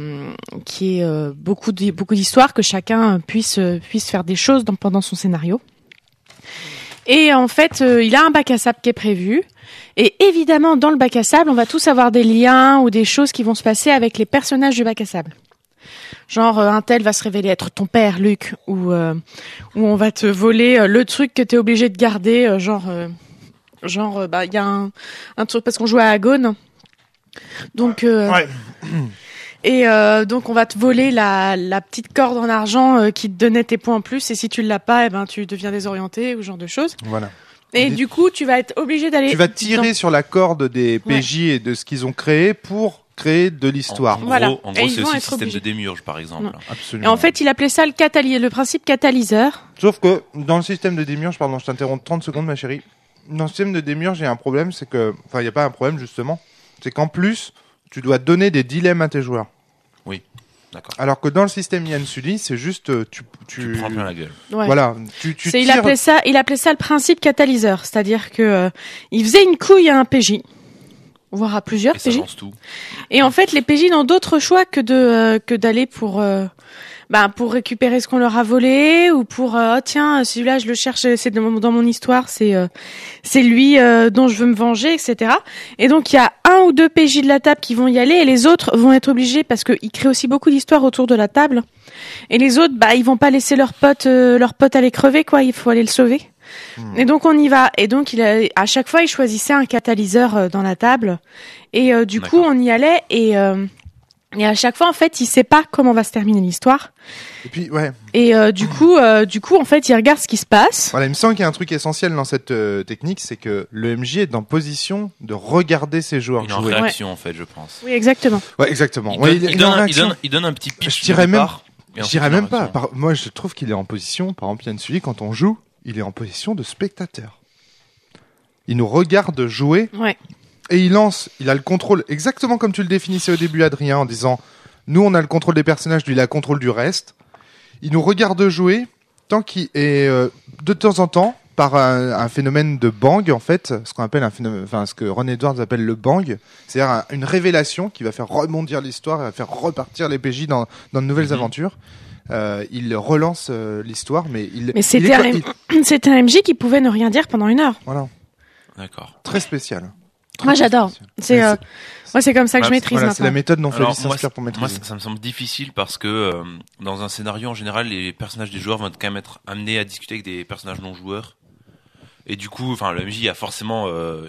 ait beaucoup d'histoires, que chacun puisse faire des choses pendant son scénario. Et en fait, il a un bac à sable qui est prévu. Et évidemment, dans le bac à sable, on va tous avoir des liens ou des choses qui vont se passer avec les personnages du bac à sable. Genre, un tel va se révéler être ton père, Luc, ou on va te voler le truc que t'es obligé de garder, il y a un truc, parce qu'on joue à Agone. Donc, Ouais. et donc on va te voler la petite corde en argent qui te donnait tes points en plus, et si tu l'as pas, eh ben tu deviens désorienté ou ce genre de choses. Voilà. Et Et du coup, tu vas être obligé d'aller. Tu vas tirer sur la corde des PJ Ouais. et de ce qu'ils ont créé pour créer de l'histoire. En Voilà. gros, Et ils c'est vont aussi le être système obligés. de démiurge, par exemple. Ouais. Et Absolument. en fait, il appelait ça le principe catalyseur. Sauf que dans le système de démiurge, pardon, je t'interromps 30 secondes, ma chérie. Dans le système de démiurge, il y a un problème, c'est que, enfin, il n'y a pas un problème justement, c'est qu'en plus, tu dois donner des dilemmes à tes joueurs. D'accord. Alors que dans le système Yann Sully, c'est juste, Tu prends plein la gueule. Ouais. voilà, tu Il tires. appelait ça le principe catalyseur, c'est-à-dire que il faisait une couille à un PJ, voire à plusieurs Et ça PJ. lance tout. Et en fait, les PJ n'ont d'autre choix que d'aller pour récupérer ce qu'on leur a volé, ou pour tiens, celui-là je le cherche, c'est dans mon histoire, c'est lui dont je veux me venger, etc. Et donc il y a un ou deux PJ de la table qui vont y aller, et les autres vont être obligés, parce qu'ils créent aussi beaucoup d'histoires autour de la table. Et les autres, ils vont pas laisser leur pote aller crever, quoi. Il faut aller le sauver. Et donc on y va. Et donc à chaque fois, il choisissait un catalyseur dans la table. Et du coup, D'accord. on y allait, et à chaque fois, en fait, il sait pas comment va se terminer l'histoire. Et puis, ouais, Et du coup, en fait, il regarde ce qui se passe. voilà, il me semble qu'il y a un truc essentiel dans cette technique, c'est que le MJ est en position de regarder ses joueurs Il est en jouer. réaction, en fait, je pense. Oui, exactement. Ouais, exactement. Il Ouais, donne- il il est en donne- réaction. il donne un petit pitch. Je dirais de même- départ, et Je ensuite, dirais il est en même pas. réaction. Moi, je trouve qu'il est en position, par exemple, Yann Sully, quand on joue, il est en position de spectateur. Il nous regarde jouer Ouais. et il a le contrôle, exactement comme tu le définissais au début, Adrien, en disant, nous, on a le contrôle des personnages, lui, il a le contrôle du reste. Il nous regarde jouer tant qu'il est, de temps en temps, par un phénomène de bang, en fait, ce qu'on appelle un phénomène, enfin, ce que Ron Edwards appelle le bang, c'est-à-dire une révélation qui va faire rebondir l'histoire, va faire repartir les PJ dans de nouvelles Mhm. aventures. Il relance l'histoire, mais Mais c'était c'était un MJ qui pouvait ne rien dire pendant 1 heure. voilà, D'accord. très spécial. Moi, j'adore. C'est Mais moi, c'est comme ça que je Bah, maîtrise Voilà, c'est la maintenant. méthode dont Alors, Flavie moi, s'inspire pour moi, maîtriser. ça me semble difficile parce que dans un scénario, en général, les personnages des joueurs vont quand même être amenés à discuter avec des personnages non joueurs. Et du coup, enfin, le MJ a forcément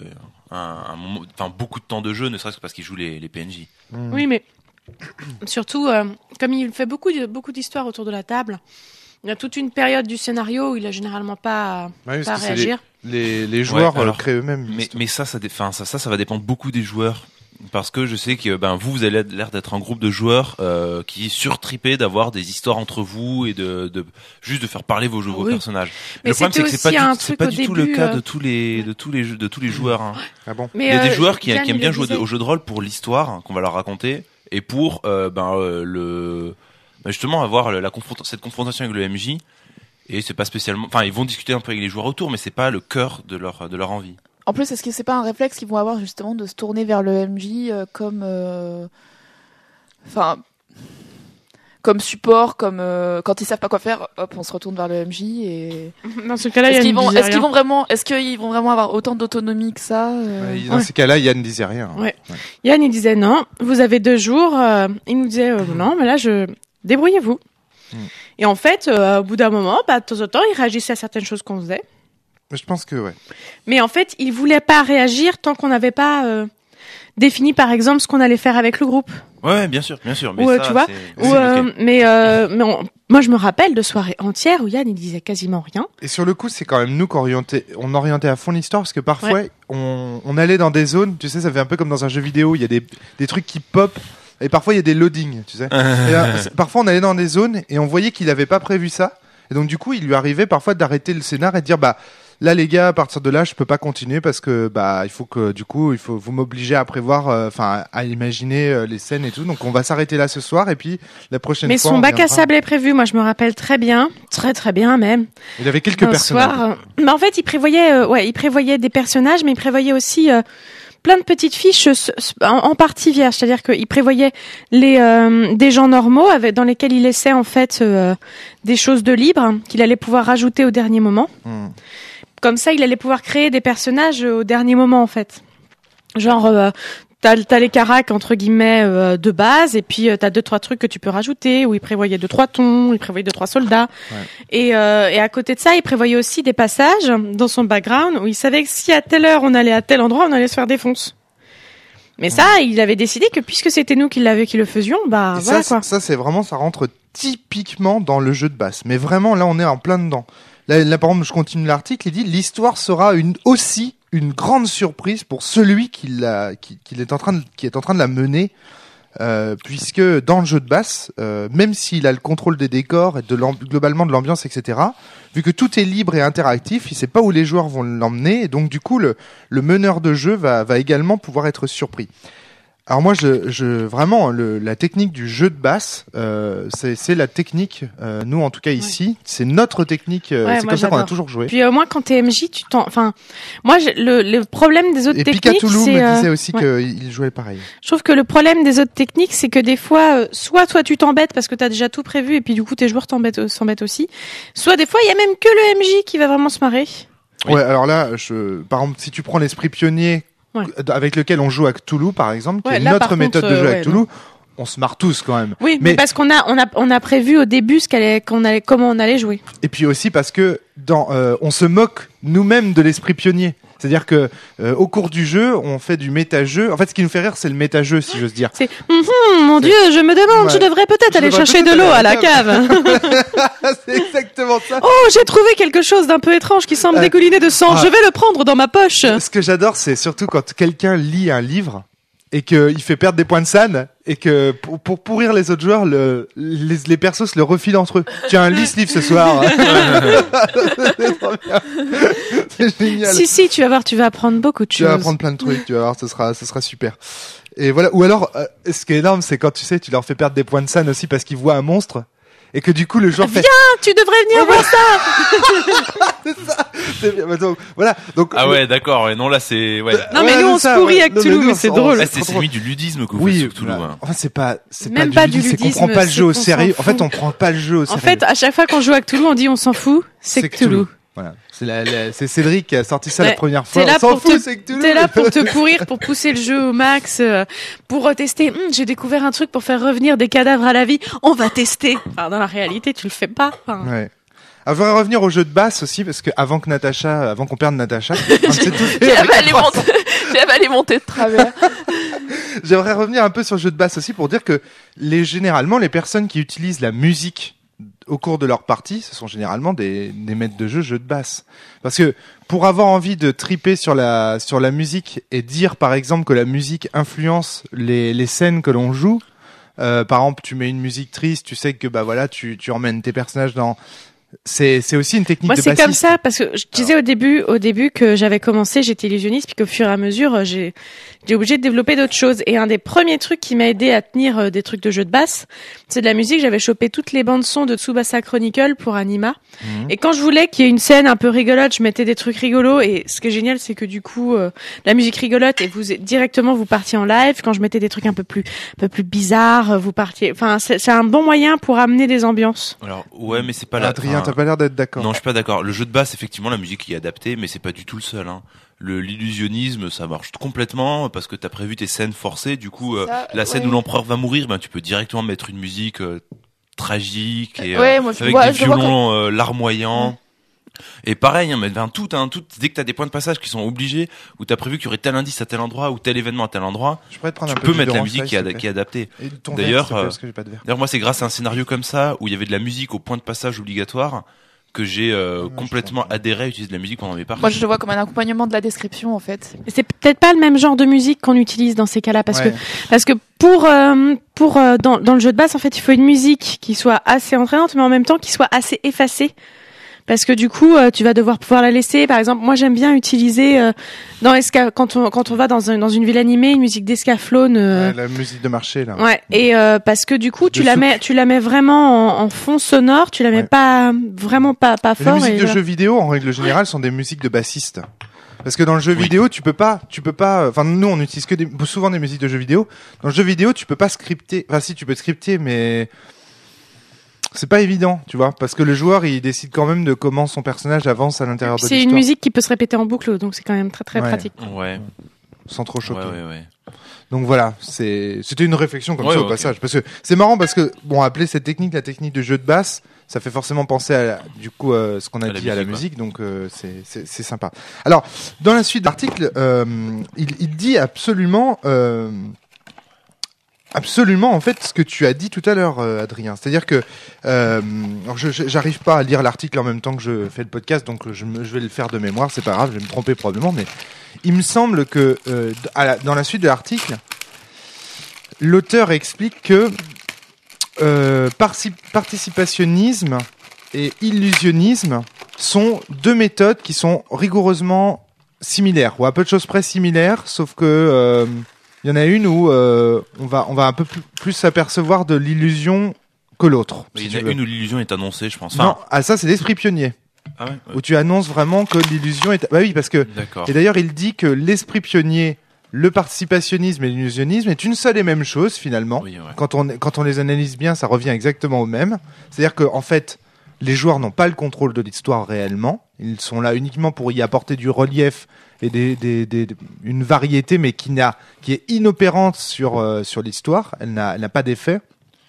beaucoup de temps de jeu, ne serait-ce que parce qu'il joue les PNJ. Mm. Oui, mais surtout, comme il fait beaucoup d'histoires autour de la table, il y a toute une période du scénario où il a généralement pas Ouais, parce à que c'est réagir. les joueurs Ouais, alors, créent eux-mêmes. Mais ça va dépendre beaucoup des joueurs. parce que je sais que vous avez l'air d'être un groupe de joueurs qui est surtrippé d'avoir des histoires entre vous et de juste de faire parler vos personnages. Mais le problème c'est que c'est pas du tout le cas de de tous les joueurs. Hein. Ah bon? Il y a des joueurs qui Yann, aiment bien jouer disait. au jeu de rôle pour l'histoire qu'on va leur raconter et pour justement avoir cette confrontation avec le MJ. Et c'est pas spécialement, enfin ils vont discuter un peu avec les joueurs autour, mais c'est pas le cœur de leur envie. En plus, est-ce que c'est pas un réflexe qu'ils vont avoir justement de se tourner vers le MJ comme support, comme quand ils savent pas quoi faire, hop, on se retourne vers le MJ et. Dans ce cas-là, Est-ce qu'ils vont vraiment avoir autant d'autonomie que ça Dans ces cas-là, Yann disait rien. Ouais. Yann, il disait non, vous avez 2 jours. Il nous disait non, mais là, débrouillez-vous. Et en fait, au bout d'un moment, de temps en temps, il réagissait à certaines choses qu'on faisait. Je pense que ouais. Mais en fait, il voulait pas réagir tant qu'on n'avait pas défini, par exemple, ce qu'on allait faire avec le groupe. Ouais, bien sûr. Mais Ou, ça, tu vois, moi, je me rappelle de soirées entières où Yann, il disait quasiment rien. Et sur le coup, c'est quand même nous on orientait à fond l'histoire parce que parfois, on allait dans des zones, tu sais, ça fait un peu comme dans un jeu vidéo, il y a des trucs qui pop. Et parfois, il y a des loadings, tu sais. Parfois, on allait dans des zones et on voyait qu'il avait pas prévu ça. Et donc, du coup, il lui arrivait parfois d'arrêter le scénar et de dire, là, les gars, à partir de là, je peux pas continuer parce que, il faut que, du coup, vous m'obligez à prévoir, à imaginer les scènes et tout. Donc, on va s'arrêter là ce soir et puis la prochaine Mais fois. son bac à sable est prévu. Moi, je me rappelle très bien, très bien même. Il avait quelques personnages. Soir, mais en fait, il prévoyait des personnages, mais il prévoyait aussi plein de petites fiches en partie vierges, c'est-à-dire qu'il prévoyait des gens normaux dans lesquels il laissait en fait des choses de libre qu'il allait pouvoir rajouter au dernier moment. Comme ça, il allait pouvoir créer des personnages au dernier moment en fait. Genre t'as les caracs entre guillemets de base et puis t'as 2-3 trucs que tu peux rajouter où il prévoyait 2-3 tons, il prévoyait 2-3 soldats. Et à côté de ça, il prévoyait aussi des passages dans son background où il savait que si à telle heure on allait à tel endroit, on allait se faire défoncer. Mais ça, il avait décidé que puisque c'était nous qui le faisions, voilà quoi. Ça c'est vraiment, ça rentre typiquement dans le jeu de base. Mais vraiment, là, on est en plein dedans. Là, par exemple, je continue l'article, il dit l'histoire sera aussi une grande surprise pour celui qui est en train de la mener, puisque dans le jeu de base, même s'il a le contrôle des décors et globalement de l'ambiance, etc., vu que tout est libre et interactif, il sait pas où les joueurs vont l'emmener, et donc du coup, le meneur de jeu va également pouvoir être surpris. Alors moi, vraiment, la technique du jeu de basse, c'est la technique. Nous, en tout cas ici, c'est notre technique. C'est comme ça qu'on a toujours joué. Puis moi, quand t'es MJ, moi, le problème des autres techniques. Et Picatoulou me disait aussi qu'il jouait pareil. Je trouve que le problème des autres techniques, c'est que des fois, soit toi tu t'embêtes parce que t'as déjà tout prévu et puis du coup tes joueurs s'embêtent aussi. Soit des fois, il y a même que le MJ qui va vraiment se marrer. Oui. Ouais, alors là, par exemple, si tu prends l'esprit pionnier. Ouais. Avec lequel on joue à Cthulhu, par exemple, qui est notre méthode de jeu à Cthulhu, on se marre tous quand même. Oui, mais parce qu'on a prévu au début comment on allait jouer. Et puis aussi parce que on se moque nous-mêmes de l'esprit pionnier. C'est-à-dire que au cours du jeu, on fait du méta-jeu. En fait, ce qui nous fait rire, c'est le méta-jeu, si j'ose dire. C'est mon Dieu, je me demande, je devrais peut-être aller chercher de l'eau à la cave. C'est exactement ça. Oh, j'ai trouvé quelque chose d'un peu étrange qui semble dégouliner de sang. Je vais le prendre dans ma poche. Ce que j'adore, c'est surtout quand quelqu'un lit un livre et qu'il fait perdre des points de SAN et que pour pourrir les autres joueurs, les persos se le refilent entre eux. Tiens, lis ce livre ce soir. C'est trop bien. C'est génial. Si, tu vas voir, tu vas apprendre beaucoup de choses. Tu vas apprendre plein de trucs, tu vas voir, ce sera super. Et voilà. Ou alors, ce qui est énorme, c'est quand tu leur fais perdre des points de SAN aussi parce qu'ils voient un monstre. Et que du coup le joueur fait. Viens, tu devrais venir voir ça. C'est ça. C'est bien. Donc, voilà. Donc. Ah ouais, d'accord. Ouais, non là c'est. Ouais. Non mais nous on se pourrit avec Cthulhu, mais c'est drôle. Là c'est celui du ludisme que vous faites sur Cthulhu. Voilà. Enfin c'est pas même pas du ludisme. C'est qu'on prend pas le jeu au sérieux. En fait on prend pas le jeu au sérieux. En fait à chaque fois qu'on joue à Cthulhu on dit on s'en fout, c'est Cthulhu. Voilà. C'est Cédric qui a sorti ça la première fois. T'es là pour te pourrir, pour pousser le jeu au max, pour tester. J'ai découvert un truc pour faire revenir des cadavres à la vie. On va tester. Enfin, dans la réalité, tu le fais pas. Enfin... Ouais. Alors, je voudrais revenir au jeu de basse aussi, parce que avant qu'on perde Natacha, on s'est tout fait. J'avais les montées de travers. J'aimerais revenir un peu sur le jeu de basse aussi pour dire que généralement, les personnes qui utilisent la musique au cours de leur partie, ce sont généralement des maîtres de jeu de basse. Parce que pour avoir envie de triper sur la musique et dire par exemple que la musique influence les scènes que l'on joue, par exemple tu mets une musique triste, tu sais que bah voilà tu emmènes tes personnages dans... C'est aussi une technique Moi, de c'est bassiste. comme ça, parce que je disais au début que j'avais commencé, j'étais illusionniste, puis qu'au fur et à mesure, j'ai obligé de développer d'autres choses. Et un des premiers trucs qui m'a aidé à tenir des trucs de jeu de basse, c'est de la musique. J'avais chopé toutes les bandes son de Tsubasa Chronicle pour Anima. Et quand je voulais qu'il y ait une scène un peu rigolote, je mettais des trucs rigolos. Et ce qui est génial, c'est que du coup, la musique rigolote, et vous partiez en live. Quand je mettais des trucs un peu plus bizarres, vous partiez, enfin, c'est un bon moyen pour amener des ambiances. Alors, ouais, mais c'est pas Adrien, t'as pas l'air d'être d'accord. Non, je suis pas d'accord. Le jeu de basse, effectivement, la musique y est adaptée, mais c'est pas du tout le seul, hein. L'illusionnisme, ça marche complètement parce que t'as prévu tes scènes forcées. Du coup, la scène où l'empereur va mourir, ben tu peux directement mettre une musique tragique et moi, avec des violons larmoyants. Et pareil, hein, mais tout, dès que t'as des points de passage qui sont obligés, où t'as prévu qu'il y aurait tel indice à tel endroit ou tel événement à tel endroit, Je pourrais te prendre tu un peu peux de mettre la jus musique d'orange, qui est adaptée. Et ton D'ailleurs, verre, s'il te plaît, parce que j'ai pas de verre. D'ailleurs, moi, c'est grâce à un scénario comme ça où il y avait de la musique au point de passage obligatoire que j'ai complètement adhéré à utiliser de la musique pendant mes parties. Moi, je le vois comme un accompagnement de la description, en fait. C'est peut-être pas le même genre de musique qu'on utilise dans ces cas-là, parce que pour dans le jeu de basse, en fait, il faut une musique qui soit assez entraînante, mais en même temps qui soit assez effacée. Parce que du coup, tu vas devoir pouvoir la laisser. Par exemple, moi j'aime bien utiliser quand on va dans une ville animée, une musique d'escaflowne. La musique de marché là. Ouais. Et parce que du coup, tu la mets vraiment en fond sonore. Tu la mets pas vraiment pas Les fort. musiques de jeux vidéo, en règle générale, sont des musiques de bassiste. Parce que dans le jeu vidéo, tu peux pas, enfin, nous, on utilise souvent des musiques de jeux vidéo. Dans le jeu vidéo, tu peux pas scripter. Enfin, si, tu peux scripter, mais c'est pas évident, tu vois, parce que le joueur, il décide quand même de comment son personnage avance à l'intérieur de l'histoire. C'est une musique qui peut se répéter en boucle, donc c'est quand même très très pratique. Ouais. Sans trop choquer. Ouais. Donc voilà, c'était une réflexion comme ça au passage, parce que c'est marrant parce que bon, appeler cette technique la technique de jeu de basse, ça fait forcément penser à du coup ce qu'on a dit à la musique, donc c'est sympa. Alors dans la suite de l'article, il dit absolument en fait ce que tu as dit tout à l'heure, Adrien. C'est-à-dire que alors j'arrive pas à lire l'article en même temps que je fais le podcast, donc je vais le faire de mémoire. C'est pas grave, je vais me tromper probablement, mais il me semble que dans la suite de l'article, l'auteur explique que participationnisme et illusionnisme sont deux méthodes qui sont rigoureusement similaires, ou à peu de choses près similaires, sauf que il y en a une où on va un peu plus s'apercevoir de l'illusion que l'autre. Il y en a une où l'illusion est annoncée, je pense. Non, ça c'est l'esprit pionnier. Ah ouais. Où tu annonces vraiment que l'illusion est... Bah oui, parce que... D'accord. Et d'ailleurs, il dit que l'esprit pionnier, le participationnisme et l'illusionnisme est une seule et même chose, finalement. Oui, ouais. Quand on les analyse bien, ça revient exactement au même. C'est-à-dire que en fait, les joueurs n'ont pas le contrôle de l'histoire réellement. Ils sont là uniquement pour y apporter du relief et une variété, mais qui est inopérante sur l'histoire. Elle n'a pas d'effet.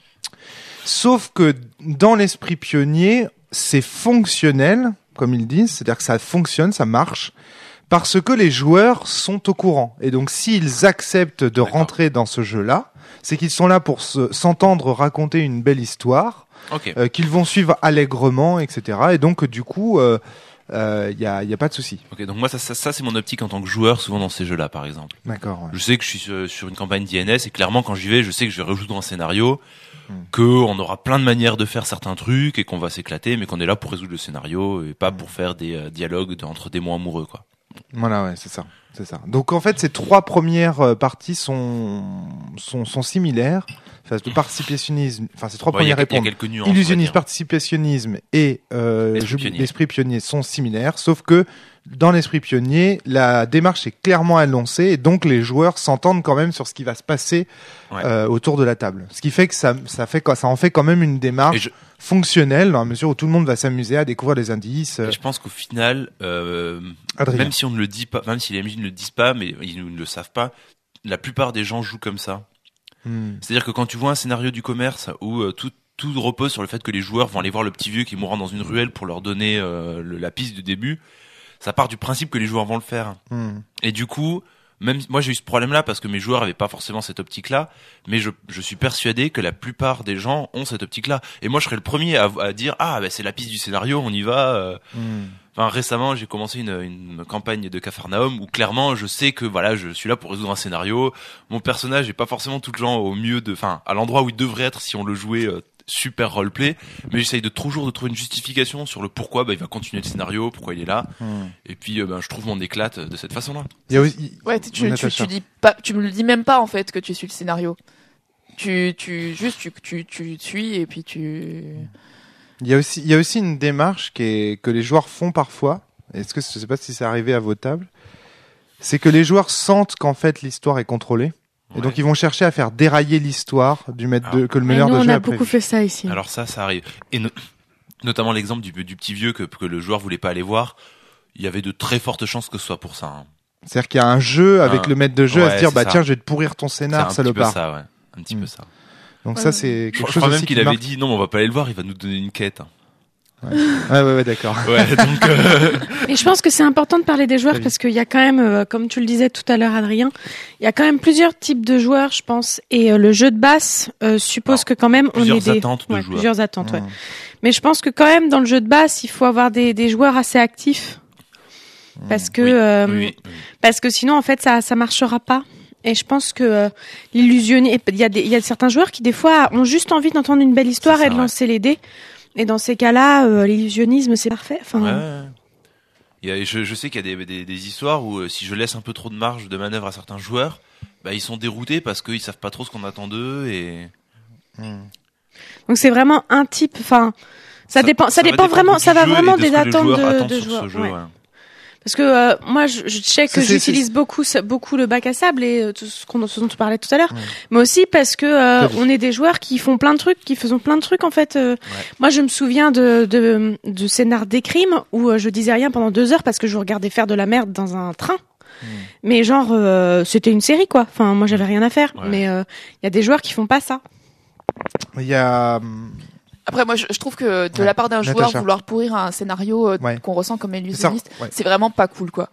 Sauf que dans l'esprit pionnier, c'est fonctionnel, comme ils disent, c'est-à-dire que ça fonctionne, ça marche, parce que les joueurs sont au courant. Et donc, s'ils acceptent de rentrer dans ce jeu-là, c'est qu'ils sont là pour s'entendre raconter une belle histoire, qu'ils vont suivre allègrement, etc. Et donc, du coup, y a pas de souci. Ok, donc moi, ça c'est mon optique en tant que joueur, souvent dans ces jeux-là, par exemple. D'accord. Ouais. Je sais que je suis sur une campagne d'INS et clairement, quand j'y vais, je sais que je vais résoudre un scénario, qu'on aura plein de manières de faire certains trucs et qu'on va s'éclater, mais qu'on est là pour résoudre le scénario et pas pour faire des dialogues entre démons amoureux, quoi. Voilà, ouais, c'est ça. Donc en fait, ces trois premières parties sont similaires. Enfin, le participationnisme, enfin ces trois premières réponses, illusionnisme, participationnisme et l'esprit pionnier sont similaires, sauf que dans l'esprit pionnier, la démarche est clairement annoncée et donc les joueurs s'entendent quand même sur ce qui va se passer autour de la table. Ce qui fait que ça en fait quand même une démarche fonctionnelle dans la mesure où tout le monde va s'amuser à découvrir les indices. Et je pense qu'au final, même si on ne le dit pas, même si les MJ ne le disent pas, mais ils ne le savent pas, la plupart des gens jouent comme ça. C'est-à-dire que quand tu vois un scénario du commerce où tout repose sur le fait que les joueurs vont aller voir le petit vieux qui mourra dans une ruelle pour leur donner la piste du début, ça part du principe que les joueurs vont le faire. Et du coup, même moi j'ai eu ce problème-là parce que mes joueurs avaient pas forcément cette optique-là, mais je suis persuadé que la plupart des gens ont cette optique-là. Et moi je serais le premier à dire c'est la piste du scénario, on y va. Enfin, récemment, j'ai commencé une campagne de Capharnaüm où clairement, je sais que voilà, je suis là pour résoudre un scénario. Mon personnage est pas forcément tout le temps au mieux à l'endroit où il devrait être si on le jouait super roleplay, mais j'essaye toujours de trouver une justification sur le pourquoi il va continuer le scénario, pourquoi il est là. Et puis, je trouve mon éclate de cette façon-là. Il y a aussi, Ouais, tu dis pas, tu me le dis même pas en fait que tu suis le scénario. Tu suis et puis tu. Il y a aussi une démarche que les joueurs font parfois. Je sais pas si c'est arrivé à vos tables. C'est que les joueurs sentent qu'en fait l'histoire est contrôlée. Et donc ils vont chercher à faire dérailler l'histoire que le meneur de jeu a prévu. Nous, on a beaucoup fait ça ici. Alors ça arrive. Et notamment l'exemple du petit vieux que le joueur voulait pas aller voir. Il y avait de très fortes chances que ce soit pour ça. Hein. C'est-à-dire qu'il y a un jeu avec le maître de jeu à se dire tiens, je vais te pourrir ton scénar, salopard. C'est un petit peu ça, ouais. Un petit peu ça. Donc ça c'est quelque chose. Je crois même aussi qu'il avait dit non, on va pas aller le voir, il va nous donner une quête. Ouais, d'accord. Ouais, donc Et je pense que c'est important de parler des joueurs parce qu'il y a quand même, comme tu le disais tout à l'heure, Adrien, il y a quand même plusieurs types de joueurs, je pense. Et le jeu de basse suppose que quand même on ait plusieurs attentes. Ouais. Mais je pense que quand même dans le jeu de basse, il faut avoir des joueurs assez actifs parce que parce que sinon en fait ça marchera pas. Et je pense que l'illusionner, il y a certains joueurs qui des fois ont juste envie d'entendre une belle histoire et de lancer les dés. Et dans ces cas-là, l'illusionnisme, c'est parfait. Enfin, je sais qu'il y a des histoires où si je laisse un peu trop de marge de manœuvre à certains joueurs, ils sont déroutés parce qu'ils savent pas trop ce qu'on attend d'eux et. Donc c'est vraiment un type. Enfin, ça dépend vraiment. Ça va vraiment des attentes de joueurs. Ouais. Parce que moi, je sais que j'utilise beaucoup le bac à sable et tout ce dont tu parlais tout à l'heure, mais aussi parce que on est des joueurs qui font plein de trucs, qui faisons plein de trucs en fait. Moi, je me souviens de scénar des crimes où je disais rien pendant 2 heures parce que je regardais faire de la merde dans un train. Mais genre, c'était une série quoi. Enfin, moi, j'avais rien à faire. Ouais. Mais il y a des joueurs qui font pas ça. Il y a Après, moi, je trouve que de la part d'un joueur, vouloir pourrir un scénario qu'on ressent comme illusionniste, c'est vraiment pas cool, quoi.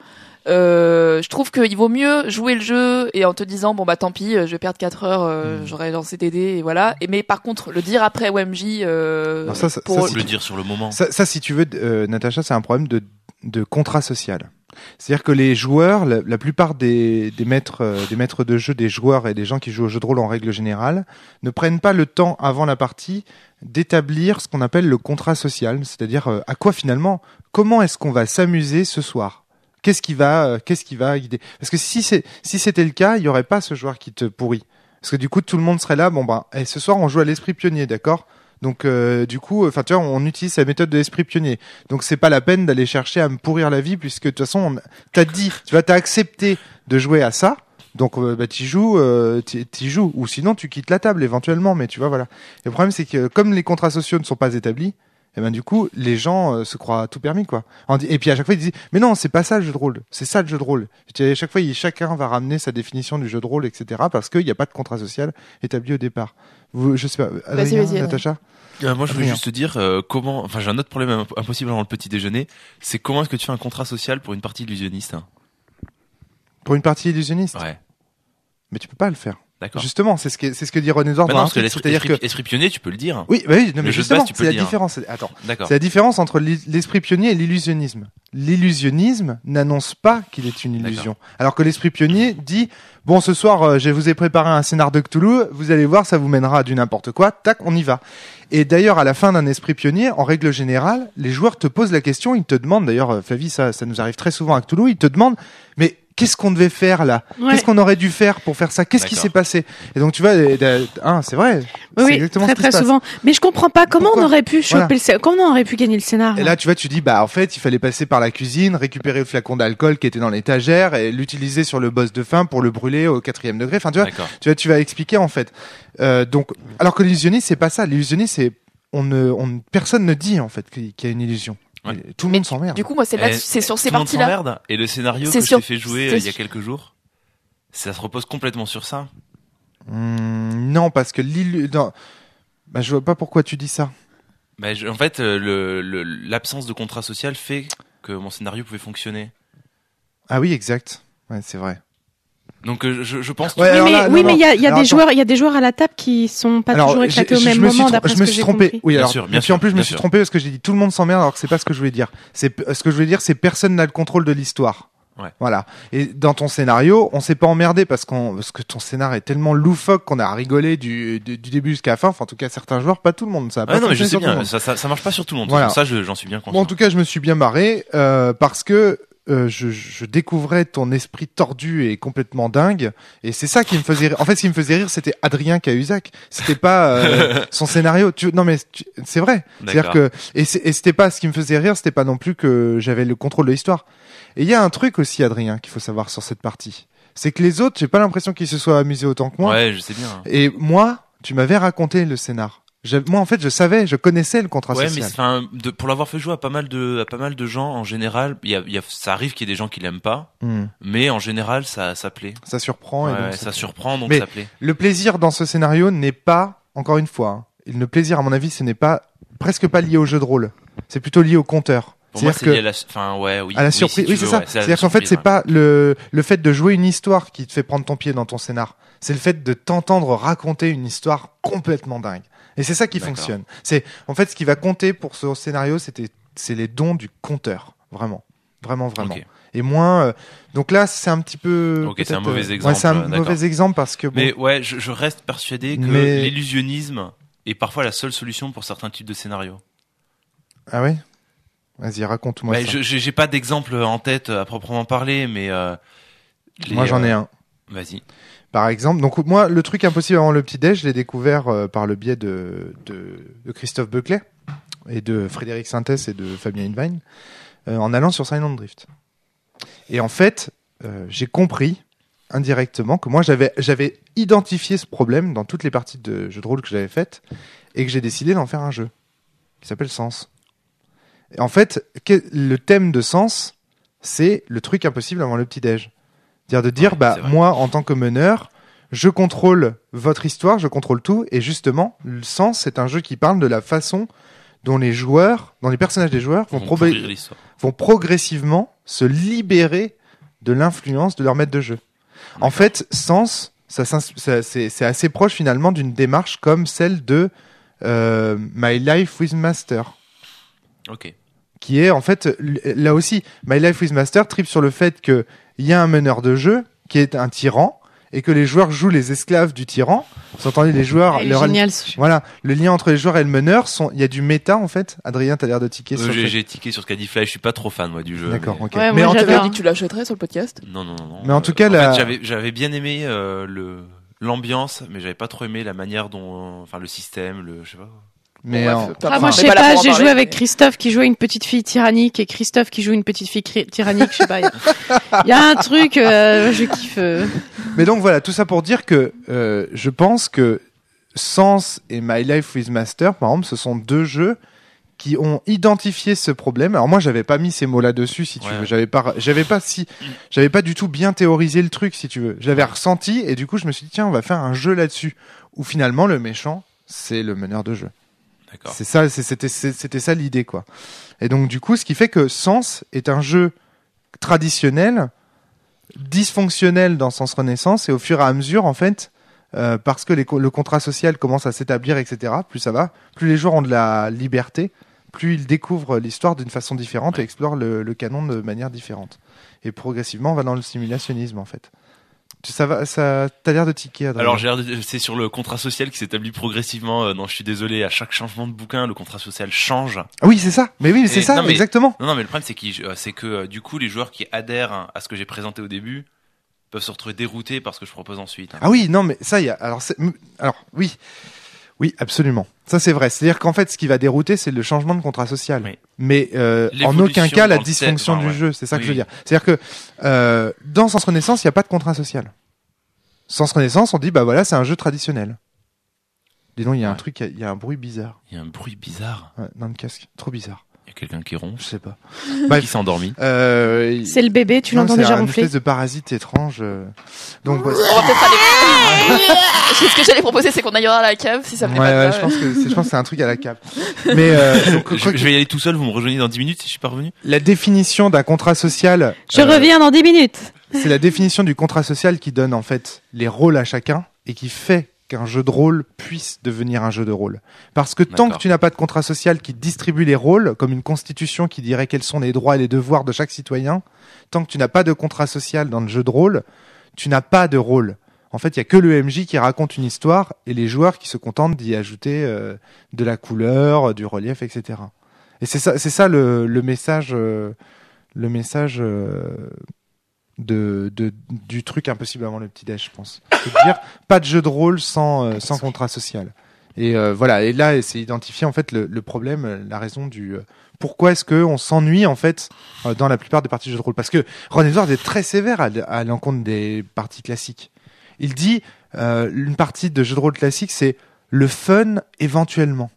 Je trouve qu'il vaut mieux jouer le jeu et en te disant bon tant pis, je vais perdre 4 heures, j'aurais lancé des dés et voilà. Mais par contre, le dire après OMJ, pour le dire sur le moment. Ça, si tu veux, Natacha, c'est un problème de contrat social. C'est-à-dire que les joueurs, la plupart des maîtres de jeu, des joueurs et des gens qui jouent au jeu de rôle en règle générale, ne prennent pas le temps avant la partie d'établir ce qu'on appelle le contrat social, c'est-à-dire à quoi finalement, comment est-ce qu'on va s'amuser ce soir ? Qu'est-ce qui va guider ? Parce que si c'était le cas, il y aurait pas ce joueur qui te pourrit. Parce que du coup, tout le monde serait là. Ce soir, on joue à l'esprit pionnier, d'accord ? Donc du coup, tu vois, on utilise la méthode de l'esprit pionnier. Donc c'est pas la peine d'aller chercher à me pourrir la vie puisque de toute façon, t'as accepté de jouer à ça. Donc t'y joues, ou sinon tu quittes la table éventuellement. Mais tu vois, voilà. Et le problème c'est que comme les contrats sociaux ne sont pas établis, et du coup les gens se croient tout permis quoi. Et puis à chaque fois ils disent mais non c'est pas ça le jeu de rôle, c'est ça le jeu de rôle. Et à chaque fois chacun va ramener sa définition du jeu de rôle etc. parce qu'il n'y a pas de contrat social établi au départ. Je sais pas, Adrien, Natacha. Moi je voulais juste te dire j'ai un autre problème impossible avant le petit déjeuner, c'est comment est-ce que tu fais un contrat social pour une partie illusionniste Pour une partie illusionniste. Ouais. Mais tu peux pas le faire. D'accord. Justement, c'est ce que dit René Dord. Non, parce que l'esprit pionnier, tu peux le dire. Oui, non, mais justement, c'est la différence. Attends. D'accord. C'est la différence entre l'esprit pionnier et l'illusionnisme. L'illusionnisme n'annonce pas qu'il est une illusion. D'accord. Alors que l'esprit pionnier dit, bon, ce soir, je vous ai préparé un scénar de Cthulhu, vous allez voir, ça vous mènera à du n'importe quoi, tac, on y va. Et d'ailleurs, à la fin d'un esprit pionnier, en règle générale, les joueurs te posent la question, ils te demandent, d'ailleurs, Flavie, ça nous arrive très souvent à Cthulhu, ils te demandent, mais qu'est-ce qu'on devait faire là ? Qu'est-ce qu'on aurait dû faire pour faire ça ? Qu'est-ce qui s'est passé ? Et donc tu vois, c'est vrai. Oui, c'est exactement très souvent. Mais je comprends pas comment on aurait pu comment on aurait pu gagner le scénar. Et là, tu vois, tu dis en fait, il fallait passer par la cuisine, récupérer le flacon d'alcool qui était dans l'étagère et l'utiliser sur le boss de fin pour le brûler au 4e degré. Enfin, tu vas expliquer en fait. Donc, alors que l'illusionniste, c'est pas ça. L'illusionniste, c'est personne ne dit en fait qu'il y a une illusion. Ouais. Tout le monde s'emmerde. Du coup, moi, c'est sur ces parties-là. Tout le monde s'emmerde. Et le scénario que je t'ai fait jouer il y a quelques jours, ça se repose complètement sur ça. Non, parce que je vois pas pourquoi tu dis ça. En fait, l'absence de contrat social fait que mon scénario pouvait fonctionner. Ah oui, exact. Ouais, c'est vrai. Donc je pense. Mais il y a des joueurs à la table qui sont pas toujours éclatés au même moment. D'après ce que j'ai compris. Oui, alors. Bien et puis en plus, je me suis trompé parce que j'ai dit tout le monde s'emmerde alors que c'est pas ce que je voulais dire. Ce que je voulais dire, c'est personne n'a le contrôle de l'histoire. Ouais. Voilà. Et dans ton scénario, on s'est pas emmerdé parce que ton scénar est tellement loufoque qu'on a rigolé du début jusqu'à la fin. Enfin, en tout cas, certains joueurs, pas tout le monde. Ça a pas non, mais je sais bien. tout Ça marche pas sur tout le monde. Voilà. Ça, j'en suis bien conscient. Bon, en tout cas, je me suis bien marré parce que je découvrais ton esprit tordu et complètement dingue, et c'est ça qui me faisait rire. En fait, ce qui me faisait rire, c'était Adrien Cahuzac. C'était pas son scénario. C'est vrai. C'est-à-dire que et c'était pas ce qui me faisait rire, c'était pas non plus que j'avais le contrôle de l'histoire. Et il y a un truc aussi, Adrien, qu'il faut savoir sur cette partie, c'est que les autres, j'ai pas l'impression qu'ils se soient amusés autant que moi. Ouais, je sais bien. Et moi, tu m'avais raconté le scénar. Moi, en fait, je connaissais le contrat social. Mais pour l'avoir fait jouer à pas mal de gens, en général, ça arrive qu'il y ait des gens qui l'aiment pas, mais en général, ça plaît. Ça surprend. Ouais, et donc ça surprend, donc mais ça plaît. Le plaisir dans ce scénario n'est pas, encore une fois, le plaisir, à mon avis, ce n'est pas, presque pas lié au jeu de rôle. C'est plutôt lié au compteur. Pour moi, c'est lié à la surprise. Oui, c'est ça. C'est-à-dire qu'en fait, c'est pas le fait de jouer une histoire qui te fait prendre ton pied dans ton scénar. C'est le fait de t'entendre raconter une histoire complètement dingue. Et c'est ça qui fonctionne. C'est, en fait, ce qui va compter pour ce scénario, c'est les dons du conteur. Vraiment. Okay. Et moins, donc là, c'est un petit peu. Ok, c'est un mauvais exemple. Ouais, c'est un mauvais exemple parce que. Bon, mais ouais, je reste persuadé que l'illusionnisme est parfois la seule solution pour certains types de scénarios. Ah ouais? Vas-y, raconte-moi ça. J'ai pas d'exemple en tête à proprement parler, mais moi j'en ai un. Vas-y. Par exemple, donc moi, le truc impossible avant le petit-déj, je l'ai découvert par le biais de Christophe Beuclet et de Frédéric Sintès et de Fabien Invine en allant sur Silent Drift. Et en fait, j'ai compris indirectement que moi, j'avais identifié ce problème dans toutes les parties de jeux de rôle que j'avais faites et que j'ai décidé d'en faire un jeu qui s'appelle Sens. Et en fait, le thème de Sens, c'est le truc impossible avant le petit-déj. C'est-à-dire moi, en tant que meneur, je contrôle votre histoire, je contrôle tout, et justement, le Sens, c'est un jeu qui parle de la façon dont les personnages des joueurs vont progressivement se libérer de l'influence de leur maître de jeu. D'accord. En fait, Sens, c'est assez proche finalement d'une démarche comme celle de My Life with Master. Ok. Qui est en fait, là aussi, My Life with Master tripe sur le fait que il y a un meneur de jeu qui est un tyran et que les joueurs jouent les esclaves du tyran. Vous entendez les joueurs, génial, voilà, le lien entre les joueurs et le meneur il y a du méta en fait. Adrien, t'as l'air de tiquer sur j'ai tiqué sur ce qu'a dit Fly, je suis pas trop fan moi du jeu. D'accord, mais... ok. Ouais, mais tu avais dit que tu l'achèterais sur le podcast. Non. Mais en tout cas, j'avais bien aimé l'ambiance, mais j'avais pas trop aimé la manière dont, le système, je sais pas. Mais moi je sais pas, j'ai joué avec Christophe qui jouait une petite fille tyrannique et Christophe qui joue une petite fille tyrannique, je sais pas. Il y a un truc, je kiffe. Mais donc voilà, tout ça pour dire que je pense que Sens et My Life with Master, par exemple, ce sont deux jeux qui ont identifié ce problème. Alors moi, j'avais pas mis ces mots là-dessus, si tu veux. J'avais pas du tout bien théorisé le truc, si tu veux. J'avais ressenti et du coup, je me suis dit tiens, on va faire un jeu là-dessus où finalement le méchant, c'est le meneur de jeu. D'accord. C'est ça, c'était ça l'idée, quoi. Et donc, du coup, ce qui fait que Sens est un jeu traditionnel, dysfonctionnel dans Sens Renaissance, et au fur et à mesure, en fait, parce que le contrat social commence à s'établir, etc., plus ça va, plus les joueurs ont de la liberté, plus ils découvrent l'histoire d'une façon différente et explorent le canon de manière différente. Et progressivement, on va dans le simulationnisme, en fait. T'as l'air de tiquer, Adrien. Alors, c'est sur le contrat social qui s'établit progressivement. Non, je suis désolé, à chaque changement de bouquin, le contrat social change. Ah oui, c'est ça. Mais oui, c'est ça, exactement. Non, mais le problème, c'est que du coup, les joueurs qui adhèrent à ce que j'ai présenté au début peuvent se retrouver déroutés par ce que je propose ensuite. Ah oui, non, mais ça, alors oui. Oui, absolument. Ça, c'est vrai. C'est-à-dire qu'en fait, ce qui va dérouter, c'est le changement de contrat social. Oui. Mais en aucun cas, la dysfonction du jeu. C'est ça que je veux dire. C'est-à-dire que dans Sens Renaissance, il n'y a pas de contrat social. Sens Renaissance, on dit, bah voilà, c'est un jeu traditionnel. Dis donc, il y a un truc, il y a un bruit bizarre. Il y a un bruit bizarre dans le casque. Trop bizarre. Il y a quelqu'un qui ronfle. Je sais pas. Qui s'est endormi. C'est le bébé, tu l'entends déjà ronfler. C'est une espèce de parasite étrange. Donc, on va peut-être aller. Ce que j'allais proposer, c'est qu'on aillera à la cave si ça me plaît pas. Ouais, je pense que c'est un truc à la cave. Mais donc, je vais y aller tout seul, vous me rejoignez dans 10 minutes si je suis pas revenu. La définition d'un contrat social. Je reviens dans 10 minutes. c'est la définition du contrat social qui donne en fait les rôles à chacun et qui fait qu'un jeu de rôle puisse devenir un jeu de rôle. Parce que tant que tu n'as pas de contrat social qui distribue les rôles, comme une constitution qui dirait quels sont les droits et les devoirs de chaque citoyen, tant que tu n'as pas de contrat social dans le jeu de rôle, tu n'as pas de rôle. En fait, il y a que le MJ qui raconte une histoire et les joueurs qui se contentent d'y ajouter de la couleur, du relief, etc. Et c'est ça le message du truc impossible avant le petit-déj, je pense. C'est de dire pas de jeu de rôle sans contrat social. Et voilà. Et là, c'est identifier en fait le problème, la raison du pourquoi est-ce que on s'ennuie en fait dans la plupart des parties de jeux de rôle. Parce que Ron Edwards est très sévère à l'encontre des parties classiques. Il dit une partie de jeu de rôle classique, c'est le fun éventuellement.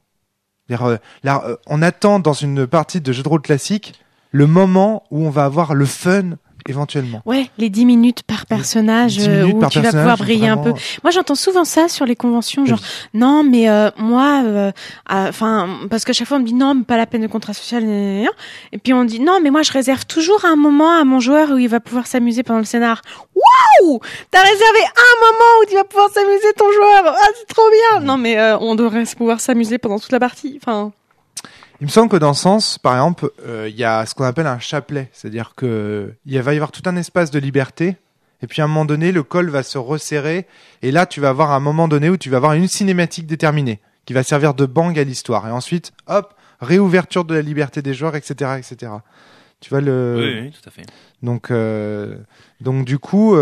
On attend dans une partie de jeu de rôle classique le moment où on va avoir le fun éventuellement. Ouais, les 10 minutes par personnage où tu vas pouvoir briller vraiment... un peu. Moi, j'entends souvent ça sur les conventions, genre non, mais moi, parce qu'à chaque fois on me dit non, mais pas la peine de contrat social, et puis on dit non, mais moi je réserve toujours un moment à mon joueur où il va pouvoir s'amuser pendant le scénar. Waouh, t'as réservé un moment où tu vas pouvoir s'amuser ton joueur. Ah, c'est trop bien. Non, mais on devrait pouvoir s'amuser pendant toute la partie. Enfin. Il me semble que dans ce sens, par exemple, il y a ce qu'on appelle un chapelet, c'est-à-dire que il va y avoir tout un espace de liberté, et puis à un moment donné, le col va se resserrer, et là, tu vas avoir un moment donné où tu vas avoir une cinématique déterminée, qui va servir de bang à l'histoire, et ensuite, hop, réouverture de la liberté des joueurs, etc., etc. Tu vois Oui, tout à fait. Donc du coup,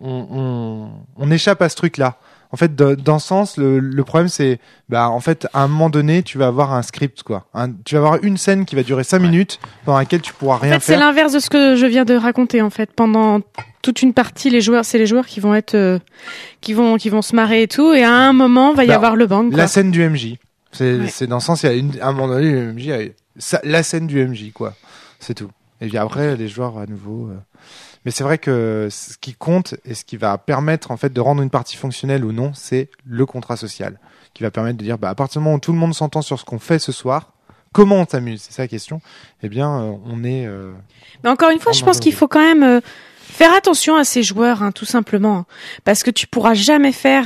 on échappe à ce truc-là. En fait, dans ce sens, le problème, c'est, en fait, à un moment donné, tu vas avoir un script, quoi. Tu vas avoir une scène qui va durer 5 minutes, pendant laquelle tu pourras rien faire. En fait, c'est l'inverse de ce que je viens de raconter, en fait. Pendant toute une partie, c'est les joueurs qui vont être, qui vont se marrer et tout, et à un moment, va y avoir le bang, quoi. La scène du MJ. C'est dans ce sens, à un moment donné, le MJ, la scène du MJ, quoi. C'est tout. Et puis après, les joueurs, à nouveau, Mais c'est vrai que ce qui compte et ce qui va permettre en fait de rendre une partie fonctionnelle ou non, c'est le contrat social, qui va permettre de dire à partir du moment où tout le monde s'entend sur ce qu'on fait ce soir, comment on s'amuse, c'est ça la question. Eh bien, on est. Mais encore une fois, je pense qu'il faut quand même faire attention à ces joueurs, tout simplement, parce que tu pourras jamais faire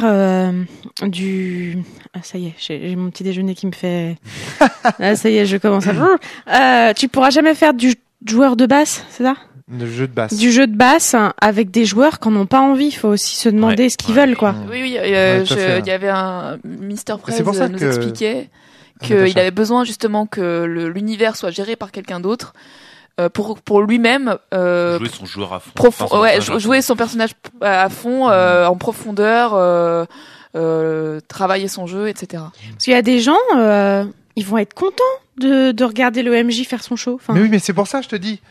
du. Ah, ça y est, j'ai mon petit déjeuner qui me fait. Ah, ça y est, je commence à. Tu pourras jamais faire du joueur de basse, c'est ça? Du jeu de basse avec des joueurs qui n'en ont pas envie. Il faut aussi se demander ce qu'ils veulent, quoi. Oui, il y avait un Mr. Prez nous expliquait qu'il avait besoin justement que l'univers soit géré par quelqu'un d'autre pour lui-même jouer son joueur à fond. Jouer son personnage à fond en profondeur, travailler son jeu, etc. Parce qu'il y a des gens, ils vont être contents de regarder le MJ faire son show. Mais oui, mais c'est pour ça que je te dis.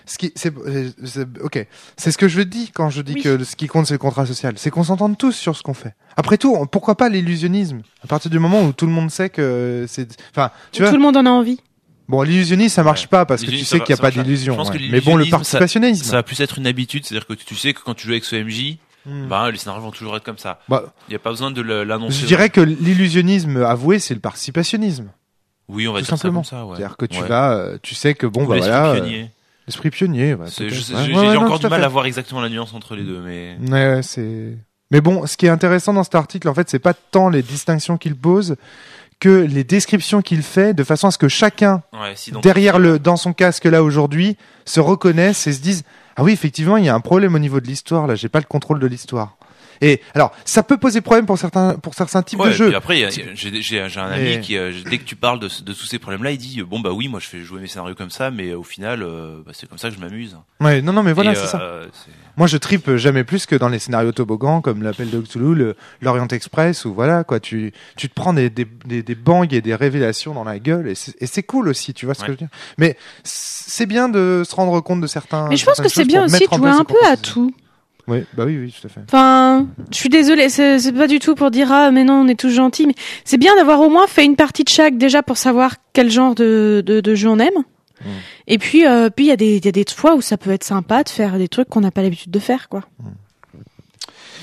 Ok, c'est ce que je dis quand je dis que ce qui compte c'est le contrat social. C'est qu'on s'entende tous sur ce qu'on fait. Après tout, pourquoi pas l'illusionnisme? À partir du moment où tout le monde sait que c'est, tu vois. Tout le monde en a envie. Bon, l'illusionnisme, ça marche pas parce que tu sais qu'il n'y a pas d'illusion. Mais bon, le participationnisme. Ça va plus être une habitude, c'est-à-dire que tu sais que quand tu joues avec ce MJ, les scénarios vont toujours être comme ça. Il n'y a pas besoin de l'annoncer. Je dirais que l'illusionnisme avoué, c'est le participationnisme. Oui, on va tout dire simplement. Ça comme ça, ouais. C'est-à-dire que tu sais que l'esprit pionnier. J'ai encore du mal à voir exactement la nuance entre les deux, mais. Ouais, Mais bon, ce qui est intéressant dans cet article, en fait, c'est pas tant les distinctions qu'il pose que les descriptions qu'il fait, de façon à ce que chacun, dans son casque là aujourd'hui, se reconnaisse et se dise, ah oui, effectivement, il y a un problème au niveau de l'histoire là, j'ai pas le contrôle de l'histoire. Et alors, ça peut poser problème pour certains types de jeux. Et puis après, j'ai un ami qui, dès que tu parles de tous ces problèmes-là, il dit oui, moi je fais jouer mes scénarios comme ça, mais au final, c'est comme ça que je m'amuse. Ouais, non, mais voilà, c'est ça. Moi, je tripe jamais plus que dans les scénarios toboggan, comme l'appel de Cthulhu, l'Orient Express, où voilà, quoi, tu te prends des bangs et des révélations dans la gueule, et c'est cool aussi, tu vois ce que je veux dire. Mais c'est bien de se rendre compte de certains. Mais je pense que c'est bien aussi de jouer un peu à tout. Oui, oui, tout à fait. Enfin, je suis désolée, c'est pas du tout pour dire mais non, on est tous gentils, mais c'est bien d'avoir au moins fait une partie de chaque déjà pour savoir quel genre de jeu on aime. Et puis il y a des fois où ça peut être sympa de faire des trucs qu'on n'a pas l'habitude de faire, quoi.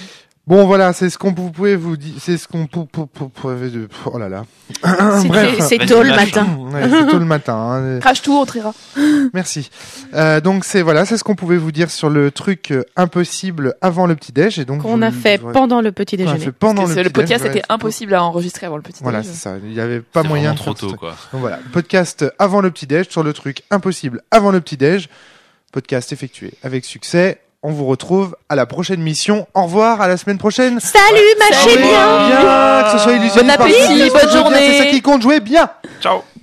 Bon, voilà, c'est ce qu'on pouvait vous dire. C'est ce qu'on oh là là. C'est tôt le matin. Ouais, c'est tôt le matin. Hein. Crache tout, on triera. Merci. Donc c'est ce qu'on pouvait vous dire sur le truc impossible avant le petit déj et donc qu'on a fait pendant le petit déjeuner. Le podcast était impossible à enregistrer avant le petit déj. Voilà, c'est ça. Il y avait pas moyen. Trop tôt, quoi. Donc voilà, podcast avant le petit déj sur le truc impossible avant le petit déj. Podcast effectué avec succès. On vous retrouve à la prochaine mission. Au revoir, à la semaine prochaine. Salut, mâchez bien. Que ce soit illusionné. Bon appétit, bonne journée. C'est ça qui compte, jouez bien. Ciao.